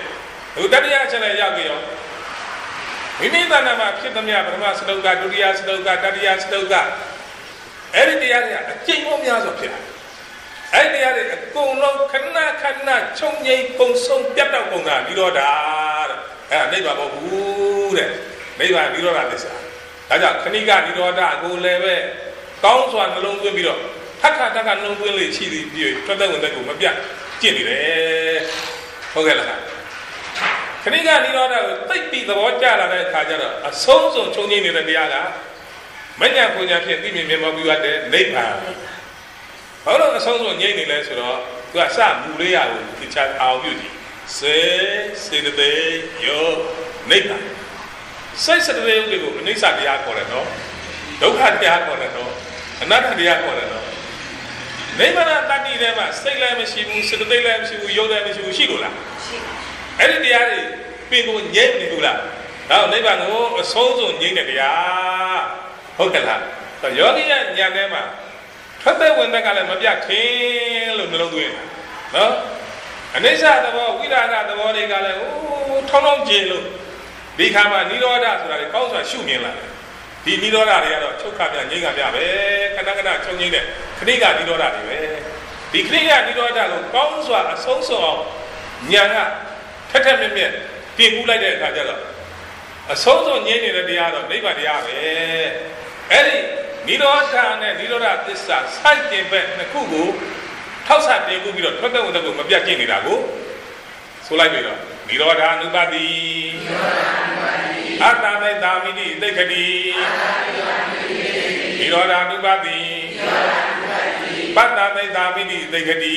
အခုတတိယအချက်လည်းရောက်ပြီရောမိမိတဏ္ဍာမှာဖြစ်သမျှပထမစတုကဒုတိယစတုကတတိယစတုကအဲ့ဒီတရားတွေအကျင့်ပေါင်းများစွာဖြစ်တယ်အဲ့ဒီတရားတွေအကုန်လုံးခဏခဏချုံငိမ့်ပုံဆုံးပြတ်တော့ပုံတာပြီးတော့တာတဲ့အဲ့ဒါနိဗ္ဗာန်မဟုတ်ဘူးတဲ့နိဗ္ဗာန်ပြီးတော့တာသစ္စာဒါကြောင့်ခဏိကပြီးတော့တာကိုလည်းပဲကောင်းစွာနှလုံးသွင်းပြီးတော့ထက်ခါထက်ခါနှလုံးသွင်းလေးရှိသည်ပြီးထွက်တဲ့ဝင်တဲ့ကိုမပြတ်ကျင့်နေတယ်ဟုတ်ကဲ့လားခဏိကနိရောဓကိုသိပြီးသဘောကျလာတဲ့အခါကျတော့အဆုံးစုံချုံငိမ့်နေတဲ့တရားကမညာပူညာဖြင့်သိမြင်မြင်မပြီးရတဲ့နိဗ္ဗာန်ဘာလို့အဆုံးစုံငြိမ့်နေလဲဆိုတော့သူကစမူလေးရကိုဒီချာအောင်ပြုကြည့်စေစေတသိက်ယောနိဗ္ဗာန်စိတ်စတဲ့ရုပ်တွေကိုအနိစ္စတရားခေါ်တယ်နော်ဒုက္ခတရားခေါ်တယ်နော်အနတ္တတရားခေါ်တယ်နော်နိဗ္ဗာန်တတ္တိထဲမှာစိတ်လည်းမရှိဘူးစေတသိက်လည်းမရှိဘူးယုတ်လည်းမရှိဘူးရှိလို့လားရှိအဲ့ဒီတရားတွေပြင်ကိုငြိမ့်နေလို့လားဒါနိဗ္ဗာန်ကိုအဆုံးစုံငြိမ့်တဲ့တရားဟုတ်ကဲ့လားယောဂီရဲ့ဉာဏ်ထဲမှာထွက်တဲ့ဝင်တဲ့ကလည်းမပြတ်ခင်းလို့နှလုံးသွင်းနော်အနိစ္စသဘောဝိရာဂသဘောတွေကလည်းဟိုးထောင်းထောင်းကျင်လို့ဒီခါမှာနိရောဓဆိုတာလေကောင်းစွာရှုမြင်လာတယ်ဒီနိရောဓတွေကတော့ချုပ်ခပြငြိမ့်ခပြပဲခဏခဏချုပ်ငြိမ့်တဲ့ခဏိကနိရောဓတွေပဲဒီခဏိကနိရောဓကိုကောင်းစွာအဆုံးစွန်အောင်ဉာဏ်ကထက်ထက်မြက်မြက်ပြင်ကူးလိုက်တဲ့အခါကျတော့အဆုံးစွန်ငြိမ့်နေတဲ့တရားတော့နိဗ္ဗာန်တရားပဲအဲ့ဒီနိရောဓနဲ့နိရောဓသစ္စာစိုက်တင်ပဲနှစ်ခုကိုထောက်ဆတင်ကူပြီးတော့ထွက်တဲ့ဝင်တဲ့ကိုမပြတ်ကျင့်နေတာကိုဆိုလိုက်ပြီတော့နိရောဓ ानु ပတိအတ္တမေတာမိတိသိက္ခတိနိရောဓ ानु ပတိပတ္တမေတာမိတိသိက္ခတိ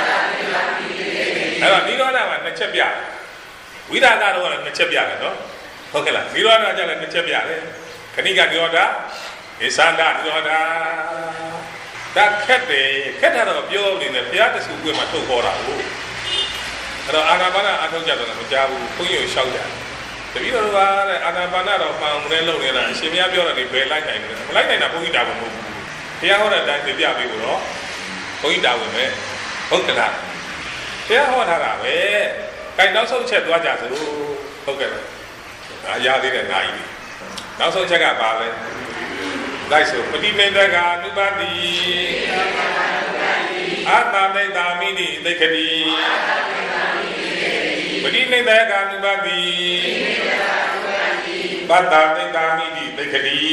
အဲ့တော့နိရောဓမှာနှစ်ချက်ပြဝိရာဂတော့လည်းနှစ်ချက်ပြတယ်နော်ဟုတ်ကဲ့လားနိရောဓကျလည်းနှစ်ချက်ပြတယ်ခဏိကနိရောဓဣသန္တနိရောဓဒါခက်တယ်ခက်တာတော့ပြောနေတယ်ဘုရားတဆူကွင်းမှာထုတ်ခေါ်တာကိုအဲ့တော့အာနာပါနအထုတ်ကြတော့မကြားဘူးဘုန်းကြီးကိုရှောက်ကြတယ်တပည့်တော်ကတဲ့အာနာပါနတော့မှန်မလဲလုပ်နေတာအရှင်ဘုရားပြောတယ်ဒီဘယ်လိုက်နိုင်လဲမလိုက်နိုင်တာဘုန်းကြီးတာဝန်မဟုတ်ဘူးဘုရားဟောတဲ့အတိုင်းပြပြပေးဖို့တော့ဘုန်းကြီးတာဝန်ပဲဟုတ်ကဲ့လားဘုရားဟောထားတာပဲခိုင်နောက်ဆုံးချက်သွားကြစို့ဟုတ်ကဲ့လားဒါရသေးတဲ့နာကြီးနောက်ဆုံးချက်ကပါလဲလိုက်ဆိုပฏิမေတ္တကာနုပတိအာတမေတ္တာမိတိသိက္ခတိပฏิမေတ္တကာနုပတိပတ္တမေတ္တာမိတိသိက္ခတိ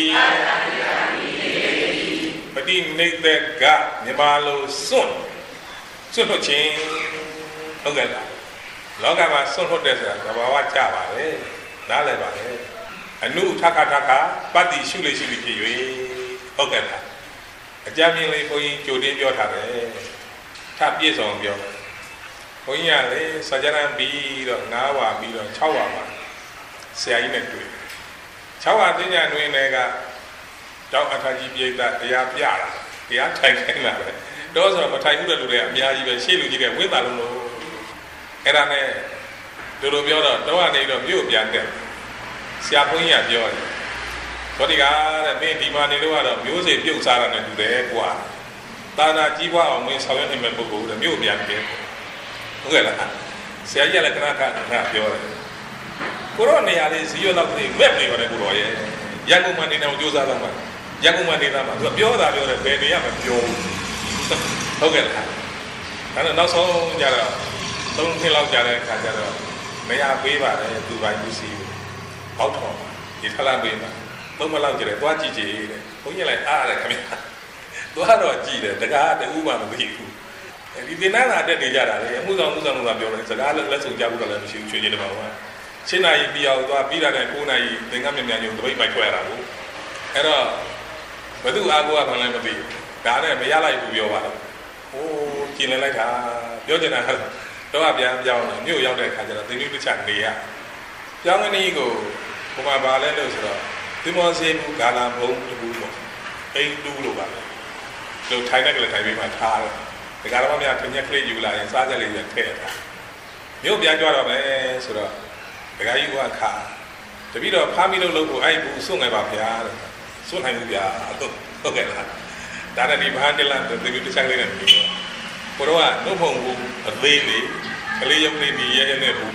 ပฏิမေတ္တကမြန်မာလိုစွန့်စွန့်ထုတ်ခြင်းဟုတ်ကဲ့လားလောကမှာစွန့်ထုတ်တဲ့ဆိုတာသဘာဝကျပါလေနားလည်ပါလေအနုထခထခပတ္တိရှုလေရှုလေဖြစ်၍ဟုတ်ကဲ့လားအကြမ်းမြင်လေးဘုန်းကြီးကြိုတင်ပြောထားတယ်ထပြည့်စုံပြောဘုန်းကြီးကလေစကြရံပြီးတော့၅ဝါပြီးတော့၆ဝါမှာဆရာကြီးနဲ့တွေ့၆ဝါသိညာတွင်တွေကတောက်အထာကြီးပြိတ္တတရားပြတာတရားထိုင်ခိုင်းလာတယ်တော့ဆိုတော့မထိုင်ဘူးတဲ့လူတွေအများကြီးပဲရှေ့လူကြီးတွေဝိသလုံးလို့အဲ့ဒါနဲ့တို့လိုပြောတော့တော့ကနေတော့မြို့ပြန်တယ်ဆရာဘုန်းကြီးကပြောတယ်ဆိုဒီကတဲ့မင်းဒီမှာနေလို့ကတော့မျိုးစေ့ပြုတ်စားတာနဲ့တူတယ်ကွာတာနာကြီးပွားအောင်မင်းဆောင်ရွက်နေမဲ့ပုဂ္ဂိုလ်တဲ့မြို့ပြန်တယ်ဟုတ်ကဲ့လားဆရာကြီးကလည်းခဏခဏပြောတယ်ကိုရောနေရာလေးဇီးရောလောက်နေဝက်နေပါတယ်ကိုရောရဲ့ရန်ကုန်မှာနေနေအောင်ကြိုးစားတော့မှာရန်ကုန်မှာနေတာမှာသူကပြောတာပြောတယ်ဘယ်နေရမှာပြောဟုတ်ကဲ့လားဒါနဲ့နောက်ဆုံးကြတော့သုံးနှစ်လောက်ကြာတဲ့အခါကျတော့မရပေးပါတယ်သူပိုင်းယူစီအောက်ထောင်ဒီထလာပေးမှာသုံးမလောက်ကြတယ်သွားကြည့်ကြည့်တဲ့ဘုန်းကြီးလည်းအားရတယ်ခင်ဗျာသွားတော့ကြည့်တယ်တကားတူမှမသိဘူးဒီတင်နာတက်နေကြတာလေအမှုဆောင်မှုဆောင်လို့ပြောတယ်စကားလက်စုံကြဘူးတော့လည်းမရှိဘူးချွေချွေတပါဘာရှင်းနာရီပြီးအောင်သွားပြီးတာနဲ့ကိုးနာရီသင်္ကန်းမြန်မြန်ညုံတပိတ်ပိုက်ထွက်ရတာကိုအဲ့တော့ဘသူအားကိုးကဘာလဲမသိဘူးဒါနဲ့မရလိုက်ဘူးပြောပါတော့ဟိုးကျင်လည်လိုက်တာပြောချင်တာတော့ပြန်ပြောင်းတယ်မြို့ရောက်တဲ့အခါကျတော့သင်္ကန်းတစ်ချက်နေရပြောင်းကနေကိုဟိုမှာဗာလဲလို့ဆိုတော့ဒီမောစေဘူးဂါလာဘုံတူလို့အိမ်တူလို့ပါလေလို့ထိုင်တဲ့ကလေးထိုင်ပြီးမှထားတယ်ဒီကတော့မှများထင်ရက်ကလေးယူလာရင်စားကြလေးရထည့်တာမြို့ပြန်ကြတော့ပဲဆိုတော့ဒကာကြီးကခါတပည့်တော့ဖားမိလို့လို့ကိုအဲ့ဘူးစွန့်ငယ်ပါဗျာတဲ့စွန့်နိုင်ဘူးဗျာဟုတ်ကဲ့လားဒါနဲ့ဒီဘာတလန်တပည့်တစ်ချက်လေးနဲ့ပြီးတော့ကိုတော့ကနှုတ်ဖုံဘူးအသေးလေးကလေးရုပ်လေးပြီးရဲရဲနဲ့ဘူး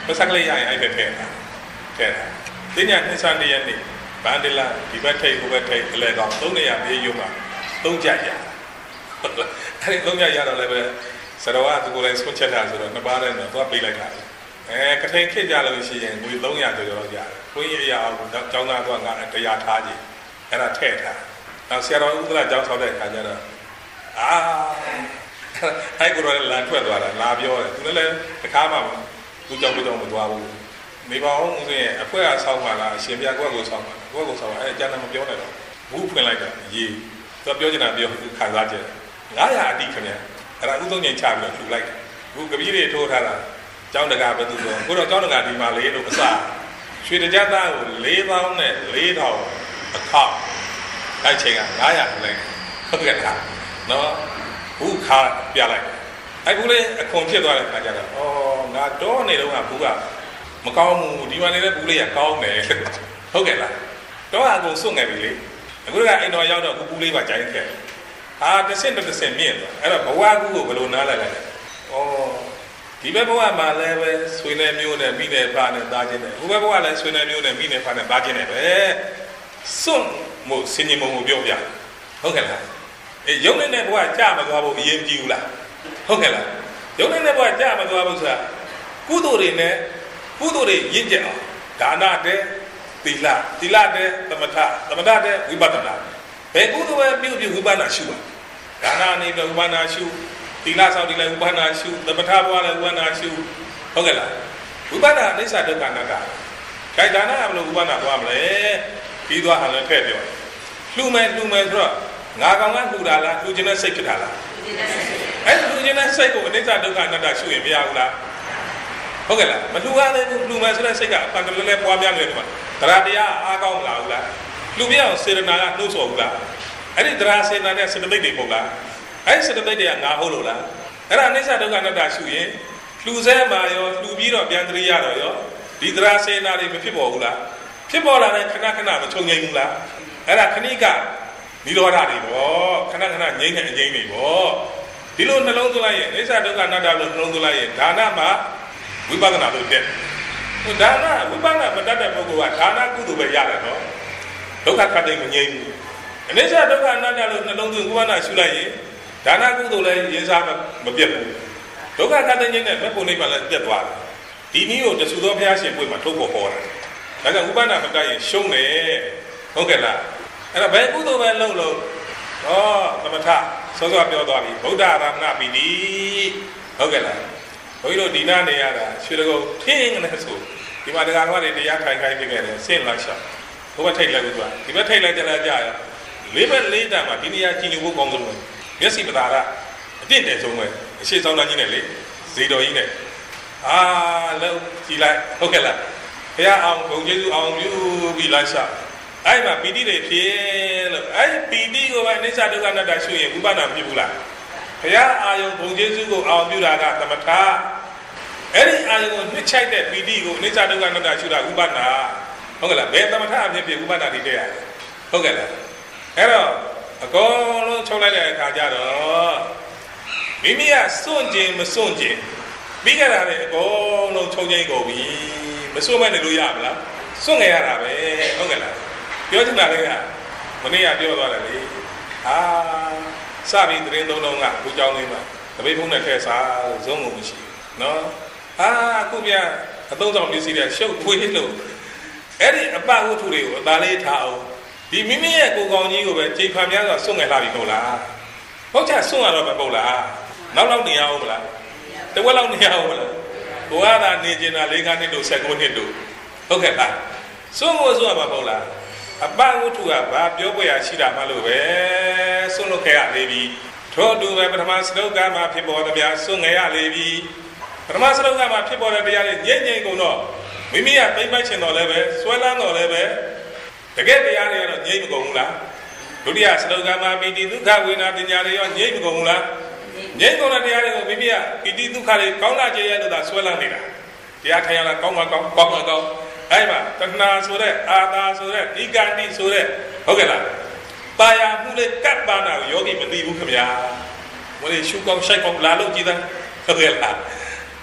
မစကလေးရရင်အဲ့ဒါထဲတာထဲတာတင်းညာနှစ်ဆန်းတရက်နေ့ဗန်ဒလာဒီဘက်ထိပ်ဟိုဘက်ထိပ်အလဲကောင်သုံးနေရပြေးရုံမှာသုံးကြရအဲ့ဒီသုံးကြရတော့လည်းပဲစတော်ကသူကိုယ်လည်းဆွတ်ချက်တာဆိုတော့နှစ်ပါးနဲ့တော့သွားပေးလိုက်တာအဲကထိန်ခစ်ကြလို့ရှိရင်ငွေသုံးရာကျော်ကျော်လောက်ရတယ်ခွင့်ရအရာအောင်ကျောင်းသားကငါတရားထားကြည့်အဲ့ဒါထည့်ထားနောက်ဆရာတော်ဥဒ္ဒရာကျောင်းဆောက်တဲ့အခါကျတော့အာအဲ့ကိုတော့လမ်းထွက်သွားတာလာပြောတယ်သူလည်းတခါမှသူကြောင့်ကြောင့်မသွားဘူးမိဘအောင်ဦးစင်းရဲ့အဖွဲအဆောက်ပါလားအရှင်ပြကွက်ကိုဆောက်ပါလားကွက်ကိုဆောက်ပါအဲ့အကျဉ်းမပြောနဲ့တော့ဘူးဖွင့်လိုက်တာရေးသူပြောချင်တာပြောခံစားချက်ငါးရာအတိခင်ဗျအဲ့ဒါဥသုံးငိန်ချပြီးတော့လှူလိုက်ဘူးကပီးတွေထိုးထားတာကျောင်းတကာဘယ်သူဆိုကိုတော့ကျောင်းတကာဒီမှာလေးလို့အစရွှေတကြသားကိုလေးသောင်းနဲ့လေးထောင်အခါအဲ့ချိန်ကငါးရာလိုက်ဟုတ်ကဲ့လားနော်ဘူးခါပြလိုက်အဲ့ဘူးလေးအခွန်ဖြစ်သွားတဲ့ခါကျတော့ဩငါတော့နေတော့ကဘူးကမကောင်းဘူးဒီမှာနေတဲ့ဘူးလေးကကောင်းတယ်ဟုတ်ကဲ့လားတော့အကုန်စွန့်ငယ်ပြီလေအခုကအိမ်တော်ရောက်တော့ဘူးဘူးလေးပါကြိုင်းခဲ့ဟာတစ်စင်တစ်စင်မြင့်သွားအဲ့တော့ဘဝကူကိုဘယ်လိုနားလိုက်လဲဩဒီဘက်ဘဝမှာလည်းပဲဆွေနေမျိုးနဲ့မိနေဖာနဲ့သားချင်းနဲ့ဟိုဘက်ဘဝလည်းဆွေနေမျိုးနဲ့မိနေဖာနဲ့သားချင်းနဲ့ပဲစွန့်မို့စင်ញင်မုံကိုပြောပြဟုတ်ကဲ့လားအေးရုံနေတဲ့ဘဝကြာမသွားဖို့အရင်ကြည့်ဘူးလားဟုတ်ကဲ့လားရုံနေတဲ့ဘဝကြာမသွားဘူးဆိုတာကုသိုလ်တွေနဲ့ကုသိုလ်တွေရင့်ကျက်အောင်ဒါနတဲ့သီလသီလတဲ့သမထသမထတဲ့ဝိပဿနာဘယ်ကုသိုလ်ပဲပြုပြုဝိပဿနာရှုပါဒါနနေပြီးဝိပဿနာရှုသီလဆောက်တည်လည်းဝိပဿနာရှုသမထဘဝလည်းဝိပဿနာရှုဟုတ်ကဲ့လားဝိပဿနာအိစ္ဆဒုက္ခနာကခိုင်ဒါနကဘယ်လိုဝိပဿနာသွားမလဲပြီးသွားဟန်လည်းထည့်ပြောလှူမယ်လှူမယ်ဆိုတော့ငါကောင်ကလှူတာလားလှူခြင်းနဲ့စိတ်ဖြစ်တာလားအဲ့လှူခြင်းနဲ့စိတ်ကိုအိစ္ဆဒုက္ခနာကရှုရင်မရဘူးလားဟုတ်ကဲ့လားမလှူရသေးဘူးလှူမယ်ဆိုတဲ့စိတ်ကအပန်တလဲလဲပွားများနေတယ်ကွာတရားတရားအားကောင်းလာဘူးလားလှူပြအောင်စေတနာကနှိုးဆော်ဘူးလားအဲ့ဒီတရားစေတနာနဲ့စေတသိက်တွေပေါ့လားအဲ့ဒီစေတသိက်တွေကငါဟုတ်လို့လားအဲ့ဒါအိစ္ဆဒုက္ခနာကရှုရင်လှူစဲမှာရောလှူပြီးတော့ပြန်တရိရတော့ရောဒီတရားစေတနာတွေမဖြစ်ပေါ်ဘူးလားဖြစ်ပေါ်လာတဲ့ခဏခဏမချုံငိမ့်ဘူးလားအဲ့ဒါခဏိကနိရောဓတွေပေါ့ခဏခဏငြိမ့်တဲ့အငြိမ့်တွေပေါ့ဒီလိုနှလုံးသွင်းလိုက်ရင်အိစ္ဆဒုက္ခနာတာလို့နှလုံးသွင်းလိုက်ရင်ဒါနမှာဝိပဿနာလို့တက်ဟိုဒါနဝိပဿနာမတတ်တဲ့ပုဂ္ဂိုလ်ကဒါနကုသိုလ်ပဲရတယ်နော်ဒုက္ခခတ်တဲ့မငြိမ့်ဘူးအိစ္ဆဒုက္ခနာတာလို့နှလုံးသွင်းဝိပဿနာရှုလိုက်ရင်ဒါနကုသိုလ်လည်းရင်စားမပြတ်ဘူးဒုက္ခခတ်တဲ့ငြိမ့်တဲ့မဲ့ပုံနိဗ္ဗာန်လည်းပြတ်သွားတယ်ဒီနည်းကိုတဆူသောဘုရားရှင်ပွင့်မှာထုတ်ဖို့ဟောတာဒါကြောင့်ဥပ္ပန္နမတတ်ရင်ရှုံးတယ်ဟုတ်ကဲ့လားအဲ့ဒါဘယ်ကုသိုလ်ပဲလုပ်လို့ဟောသမထစောစောပြောသွားပြီဗုဒ္ဓအာရမဏပီတိဟုတ်ကဲ့လားဘုန်းကြီးတို့ဒီနာနေရတာရွှေတကုံထင်းနေဆိုဒီမှာတရားတော်တွေတရားခိုင်ခိုင်ဖြစ်ခဲ့တယ်ဆင့်လိုက်ရှောက်ဘုရားထိတ်လိုက်လို့ဆိုတာဒီဘက်ထိတ်လိုက်ကြလားကြာရလေးဘက်လေးတန်မှာဒီနေရာကြည်ညိုဖို့ကောင်းဆုံးပဲမျက်စိပတာရအတင့်တယ်ဆုံးပဲအရှိဆောင်သားကြီးနဲ့လေဇေတော်ကြီးနဲ့အာလုံးကြည်လိုက်ဟုတ်ကဲ့လားဘုရားအောင်ဘုံကျေးဇူးအောင်ပြုပြီးလိုက်ရှောက်အဲ့မှာပီတိတွေဖြစ်လို့အဲ့ပီတိကိုပဲအိစ္ဆဒုက္ခနာတာရှုရင်ဥပ္ပန္နဖြစ်ဘူးလားဘုရားအာယုံဘုံကျေးဇူးကိုအောင်ပြုတာကသမထအဲ့ဒီအာယုံကိုနှစ်ချိုက်တဲ့ပီတိကိုအိစ္ဆဒုက္ခနာတာရှုတာဥပ္ပန္နဟုတ်ကဲ့လားဘယ်သမထအဖြစ်ဖြစ်ဥပ္ပန္နတွေတည်းရတယ်ဟုတ်ကဲ့လားအဲ့တော့အကုန်လုံးချုပ်လိုက်တဲ့အခါကျတော့မိမိကစွန့်ကျင်မစွန့်ကျင်ပြီးကြတာလေအကုန်လုံးချုပ်ငိမ့်ကုန်ပြီမစွန့်မနေလို့ရမလားစွန့်ငယ်ရတာပဲဟုတ်ကဲ့လားပြောချင်တာလေးကမနေ့ကပြောသွားတယ်လေအာစပြီးသတင်းသုံးလုံးကကိုเจ้าလေးမှာတပိတ်ဖုံးနဲ့ထည့်စားဇုံးကုန်မရှိဘူးနော်အာအခုပြန်အသုံးဆောင်ပစ္စည်းတွေရှုပ်ထွေးလို့အဲ့ဒီအပဝတ္ထုတွေကိုအသာလေးထားအောင်ဒီမိမိရဲ့ကိုယ်ကောင်ကြီးကိုပဲကြိတ်ဖန်များစွာစွန့်ငယ်လာပြီမဟုတ်လားဟုတ်ချစွန့်ရတော့မဟုတ်လားနောက်နောက်နေရအောင်မလားတဝက်လောက်နေရအောင်မလားဘဝသာနေကျင်တာ၄နှစ်တို့၁၉နှစ်တို့ဟုတ်ကဲ့လားစွန့်ဖို့စွန့်ရမှာမဟုတ်လားအပဝတ္ထုကဘာပြောပွဲရရှိတာမှလို့ပဲစွန့်လို့ခဲ့ရလေပြီထို့အတူပဲပထမစတုကမှာဖြစ်ပေါ်သမျှစွန့်ငယ်ရလေပြီပထမစတုကမှာဖြစ်ပေါ်တဲ့တရားတွေငြိမ့်ငြိမ့်ကုန်တော့မိမိကသိမ့်ပိုက်ချင်တော်လည်းပဲဆွဲလန်းတော်လည်းပဲတကယ်တရားတွေကတော့ငြိမ့်မကုန်ဘူးလားဒုတိယစတုကမှာပီတိဒုက္ခဝေဒနာပညာတွေရောငြိမ့်မကုန်ဘူးလားငြိမ့်ကုန်တဲ့တရားတွေကိုမိမိကပီတိဒုက္ခတွေကောင်းလာကြရဲ့လို့သာဆွဲလန်းနေတာတရားထိုင်ရတာကောင်းမှကောင်းကောင်းမှကောင်းအဲ့မှာတဏှာဆိုတဲ့အာသာဆိုတဲ့ဤကတိဆိုတဲ့ဟုတ်ကဲ့လားပါရမှုလေးကပ်ပါနာကိုယောဂီမသိဘူးခင်ဗျာမလေးရှုကောင်းရှိုက်ကောင်းလာလို့ကြည်သားဟုတ်ကဲ့လား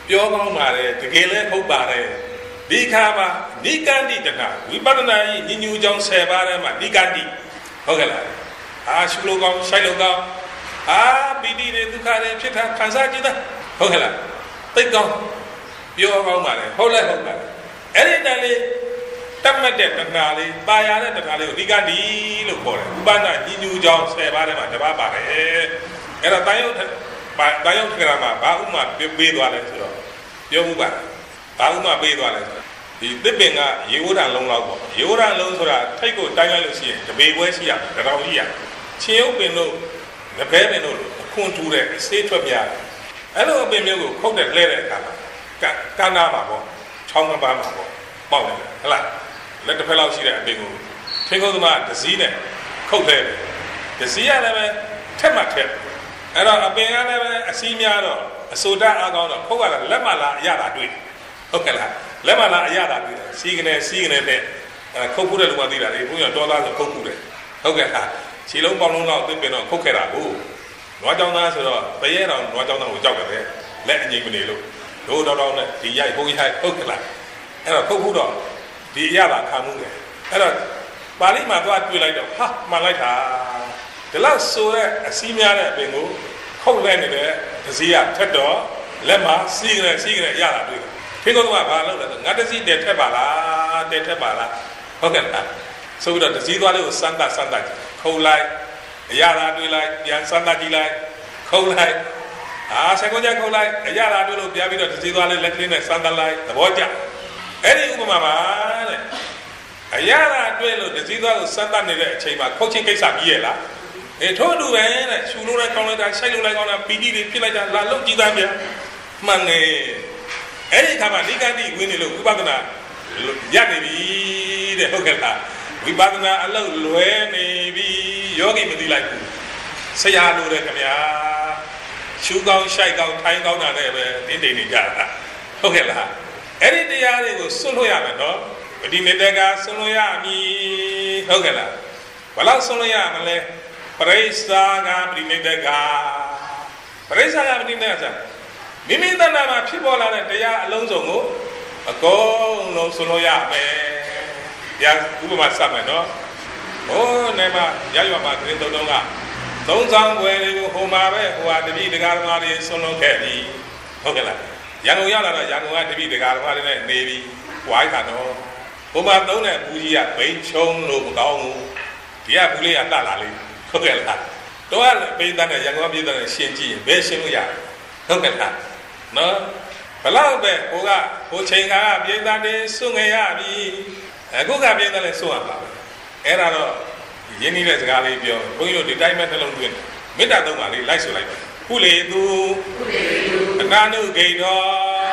ပြောကောင်းပါတယ်တကယ်လည်းဟုတ်ပါတယ်ဒီခါမှာနိကန္တိတနာဝိပဿနာဤညညူကြောင့်ဆယ်ပါးထဲမှာနိကန္တိဟုတ်ကဲ့လားအာရှုလို့ကောင်းရှိုက်လို့ကောင်းအာပီတိတွေဒုက္ခတွေဖြစ်တာခံစားကြည့်တာဟုတ်ကဲ့လားသိကောင်းပြောကောင်းပါတယ်ဟုတ်လဲဟုတ်ပါတယ်အဲ့ဒီတန်လေးတတ်မှတ်တဲ့တဏှာလေးပါရတဲ့တဏှာလေးကိုနိကန္တိလို့ခေါ်တယ်ဥပဒနာညညူကြောင့်ဆယ်ပါးထဲမှာတစ်ပါးပါတယ်အဲ့တော့တန်ရုပ်တန်ရုပ်ကရမှာဘာဥမာပေးသွားလဲဆိုတော့ပြောမှုပါဘာဥမာပေးသွားလဲဆိုတော့ဒီသစ်ပင်ကရေဝဒံလုံးလောက်ပေါ့ရေဝဒံလုံးဆိုတာထိတ်ကိုတိုင်းလိုက်လို့ရှိရင်တပေပွဲရှိရတယ်တတော်ကြီးရချင်းရုပ်ပင်လို့ငပဲပင်လို့အခွန်ထူတဲ့အစေးထွက်ပြတယ်အဲ့လိုအပင်မျိုးကိုခုတ်တဲ့လဲတဲ့အခါမှာကန္နာမှာပေါ့ချောင်းကပန်းမှာပေါ့ပေါက်တယ်ဟလားလက်တစ်ဖက်လောက်ရှိတဲ့အပင်ကိုထင်းကုန်းသမားဒစည်းနဲ့ခုတ်တယ်ဒစည်းရလည်းပဲထက်မှထက်အဲ့တော့အပင်ကလည်းပဲအစည်းများတော့အစိုးတအားကောင်းတော့ခုတ်ရတာလက်မလားအရတာတွေ့ဟုတ်ကဲ့လားလက်မလားအရတာတွေ့တယ်စီးကနေစီးကနေနဲ့ခုတ်ခုတဲ့လူကသိတာလေဘုရားတော်သားဆိုခုတ်ခုတယ်ဟုတ်ကဲ့လားခြေလုံးပေါင်းလုံးတော့သစ်ပင်တော့ခုတ်ခဲ့တာကိုနွားကြောင်သားဆိုတော့တရေတော်နွားကြောင်သားကိုကြောက်တယ်လက်အငိမ့်မနေလို့တို့တော်တော်နဲ့ဒီရိုက်ဘုန်းကြီးဟိုက်ဟုတ်ကဲ့လားအဲ့တော့ခုတ်ခုတော့ဒီအရတာခံမှုတယ်အဲ့တော့ပါဠိမှာသွားတွေ့လိုက်တော့ဟာမှန်လိုက်တာဒီလောက်ဆိုတဲ့အစည်းများတဲ့အပင်ကိုခုတ်လဲနေတဲ့ဒစည်းရထက်တော့လက်မှာစီးကနေစီးကနေရတာတွေ့တယ်ခေကုန်းကဘာလုပ်လဲဆိုငါတစည်းတဲထက်ပါလားတဲထက်ပါလားဟုတ်ကဲ့လားဆိုပြီးတော့ဒစည်းသွားလေးကိုစမ်းသပ်စမ်းသပ်ခုတ်လိုက်အရာသာတွေ့လိုက်ပြန်စမ်းသပ်ကြည့်လိုက်ခုတ်လိုက်အာဆက်ကွန်ကြခုတ်လိုက်အရာသာတွေ့လို့ပြန်ပြီးတော့ဒစည်းသွားလေးလက်ကလေးနဲ့စမ်းသပ်လိုက်သဘောကျအဲ့ဒီဥပမာပါတဲ့အရာသာတွေ့လို့ဒစည်းသွားကိုစမ်းသပ်နေတဲ့အချိန်မှာခုတ်ချင်းကိစ္စပြီးရဲ့လားအေးထို့တူပဲတဲ့ရှူလို့လိုက်ကောင်းလိုက်တာရှိုက်လို့လိုက်ကောင်းတာပီတိတွေဖြစ်လိုက်တာလာလုံးကြည့်သားပြန်မှန်နေအဲ့ဒီခါမှာနိကန္တိဝင်နေလို့ဝိပဿနာရနေပြီတဲ့ဟုတ်ကဲ့လားဝိပဿနာအလုပ်လွဲနေပြီယောဂီမသိလိုက်ဘူးဆရာလိုတယ်ခင်ဗျာရှူကောင်းရှိုက်ကောင်းထိုင်းကောင်းတာနဲ့ပဲတင်းတိမ်နေကြတာဟုတ်ကဲ့လားအဲ့ဒီတရားတွေကိုစွန့်လို့ရမယ်နော်ပဋိနိဒကစွန့်လို့ရမည်ဟုတ်ကဲ့လားဘယ်လောက်စွန့်လို့ရမလဲပရိစ္ဆာကပဋိနိဒကပရိစ္ဆာကပဋိနိဒကမိမိတဏ္ဍာမှာဖြစ်ပေါ်လာတဲ့တရားအလုံးစုံကိုအကုန်လုံးစွန့်လို့ရမယ်တရားဥပမာစမယ်နော်ဟိုးနေမှာရရွာမှာတင်းတုံးတုံးကသုံးဆောင်ွယ်တွေကိုဟိုမှာပဲဟိုဟာတပိဒကာဓမ္မတွေစွန့်လို့ခဲ့ပြီဟုတ်ကဲ့လားရန်ကုန်ရောက်လာတော့ရန်ကုန်ကတပိဒကာဓမ္မတွေနဲ့နေပြီဝိုင်းတာတော့ဟိုမှာသုံးတဲ့ဘူးကြီးကဘိန်းချုံလို့မကောင်းဘူးဒီကဘူးလေးကတတ်လာလိမ့်ဟုတ်ကဲ့လားတော့ပိဿနဲ့ရန်ကုန်ပြည်သားနဲ့ရှင်းကြည့်ရင်ဘယ်ရှင်းလို့ရဟုတ်ကဲ့လားနော်ဘလောက်ပဲဟိုကဟိုချိန်ကပြည်သားတွေစွန့်ငရပြီအခုကပြည်သားလည်းစွန့်ရပါပဲအဲ့ဒါတော့ရင်းနှီးတဲ့စကားလေးပြောဘုန်းကြီးတို့ဒီတိုင်းမဲ့နှလုံးသွင်းမေတ္တာသုံးပါလေးလိုက်ဆိုလိုက်ပါကုလေသူကုလေသူအနာနုဂိတော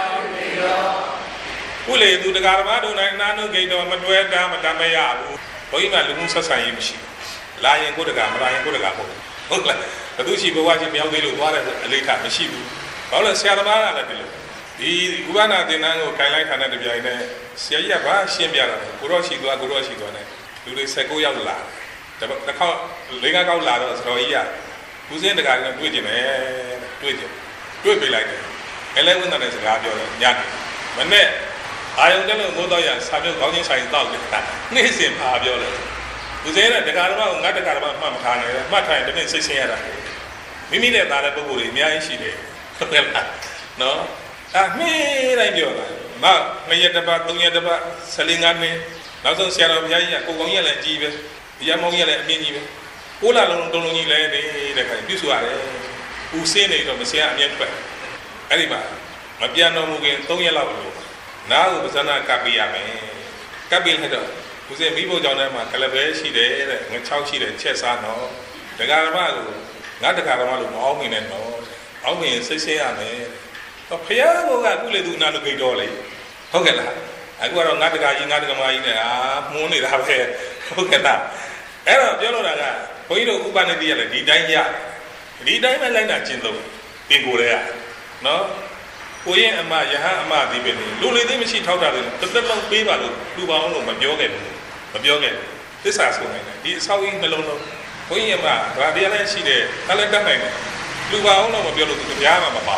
ကုလေသူတရားဓမ္မတို့၌အနာနုဂိတောမတွဲတာမတမရဘူးဘုန်းကြီးကလူမှုဆက်ဆံရေးမရှိဘူးလာရင်ကိုယ်တကမလာရင်ကိုယ်တကမဟုတ်ဟုတ်လားဘသူရှိဘဝချင်းမြောက်သေးလို့သွားတဲ့အလေးထားမရှိဘူးဘာလို့လဲဆရာသမားကလည်းဒီလိုဒီဥပနာသင်္นานကိုခိုင်လိုက်ထားတဲ့ကြိုင်နဲ့ဆရာကြီးကဘာရှင်းပြတာလဲကိုရောရှိသွားကိုရောရှိသွားတယ်လူတွေ၁၉ရောက်လာတစ်ခေါက်လေးကားကောက်လာတော့စတော်ကြီးကဦးစင်းတကာနဲ့တွေ့ကြတယ်တွေ့ကြတွေ့ပြလိုက်တယ်အဲလဲဝင်တဲ့စကားပြောတယ်ညနေမနေ့အာယုန်တက်လို့မိုးတော့ရစာမျိုးခေါင်းချင်းဆိုင်တောက်နေတာနေ့စဉ်ပါပြောတယ်ဦးစင်းကတကာဓမ္မကိုငါတကာဓမ္မမှတ်မထားနိုင်ဘူးမှတ်ထားရင်တမင်စိတ်ဆင်းရတာမိမိနဲ့သားတဲ့ပုဂ္ဂိုလ်တွေအများကြီးရှိတယ်ဟုတ်ကဲ့လားနော်အာမင်းတိုင်းပြောတာမနှစ်ရက်တစ်ပတ်သုံးရက်တစ်ပတ်ဆယ်လေးငါးနှစ်နောက်ဆုံးဆရာတော်ဘုရားကြီးကကိုကောင်ကြီးလည်းကြီးပဲရမောင်ကြီးလည်းအမြင့်ကြီးပဲကိုးလာလုံးတုံးလုံးကြီးလည်းနေတဲ့ခါပြုစုရတယ်ဦးစင်းနေတော့မစင်းအမြင့်ထွက်အဲ့ဒီမှာမပြန်တော်မူခင်သုံးရက်လောက်လို့နားကိုပဇာနာကပ်ပေးရမယ်ကပ်ပေးလိုက်တော့ဦးစင်းမိဖို့ကြောင့်ထဲမှာကလပဲရှိတယ်တဲ့ငချောက်ရှိတယ်ချက်စားတော့ဒကာဓမ္မကိုငါဒကာဓမ္မလို့မအောင်မင်းနဲ့တော့အောင်မင်းစိတ်ဆင်းရမယ်တော့ဖယားကကုလေသူနာလူကိတော်လေဟုတ်ကဲ့လားအခုကတော့ငါတကာကြီးငါတကမာကြီးနဲ့အာမှုန်းနေတာပဲဟုတ်ကဲ့လားအဲ့တော့ပြောလို့တာကဘုန်းကြီးတို့ဥပနိတိရလည်းဒီတိုင်းရဒီတိုင်းပဲလိုက်တာကျင့်သုံးပင်ကိုယ်တွေကနော်ကိုရင်အမယဟန်အမဒီပဲလေလူလေသိမရှိထောက်တာလေတစ်သက်လုံးပေးပါလို့လူပေါင်းလို့မပြောခဲ့ဘူးမပြောခဲ့ဘူးသစ္စာဆိုနိုင်တယ်ဒီအဆောက်အဦနှလုံးလုံးဘုန်းကြီးအမဗာတရားလည်းရှိတယ်အဲ့လည်းတတ်နိုင်တယ်လူပေါင်းလို့မပြောလို့သူတရားမှမပါဘူး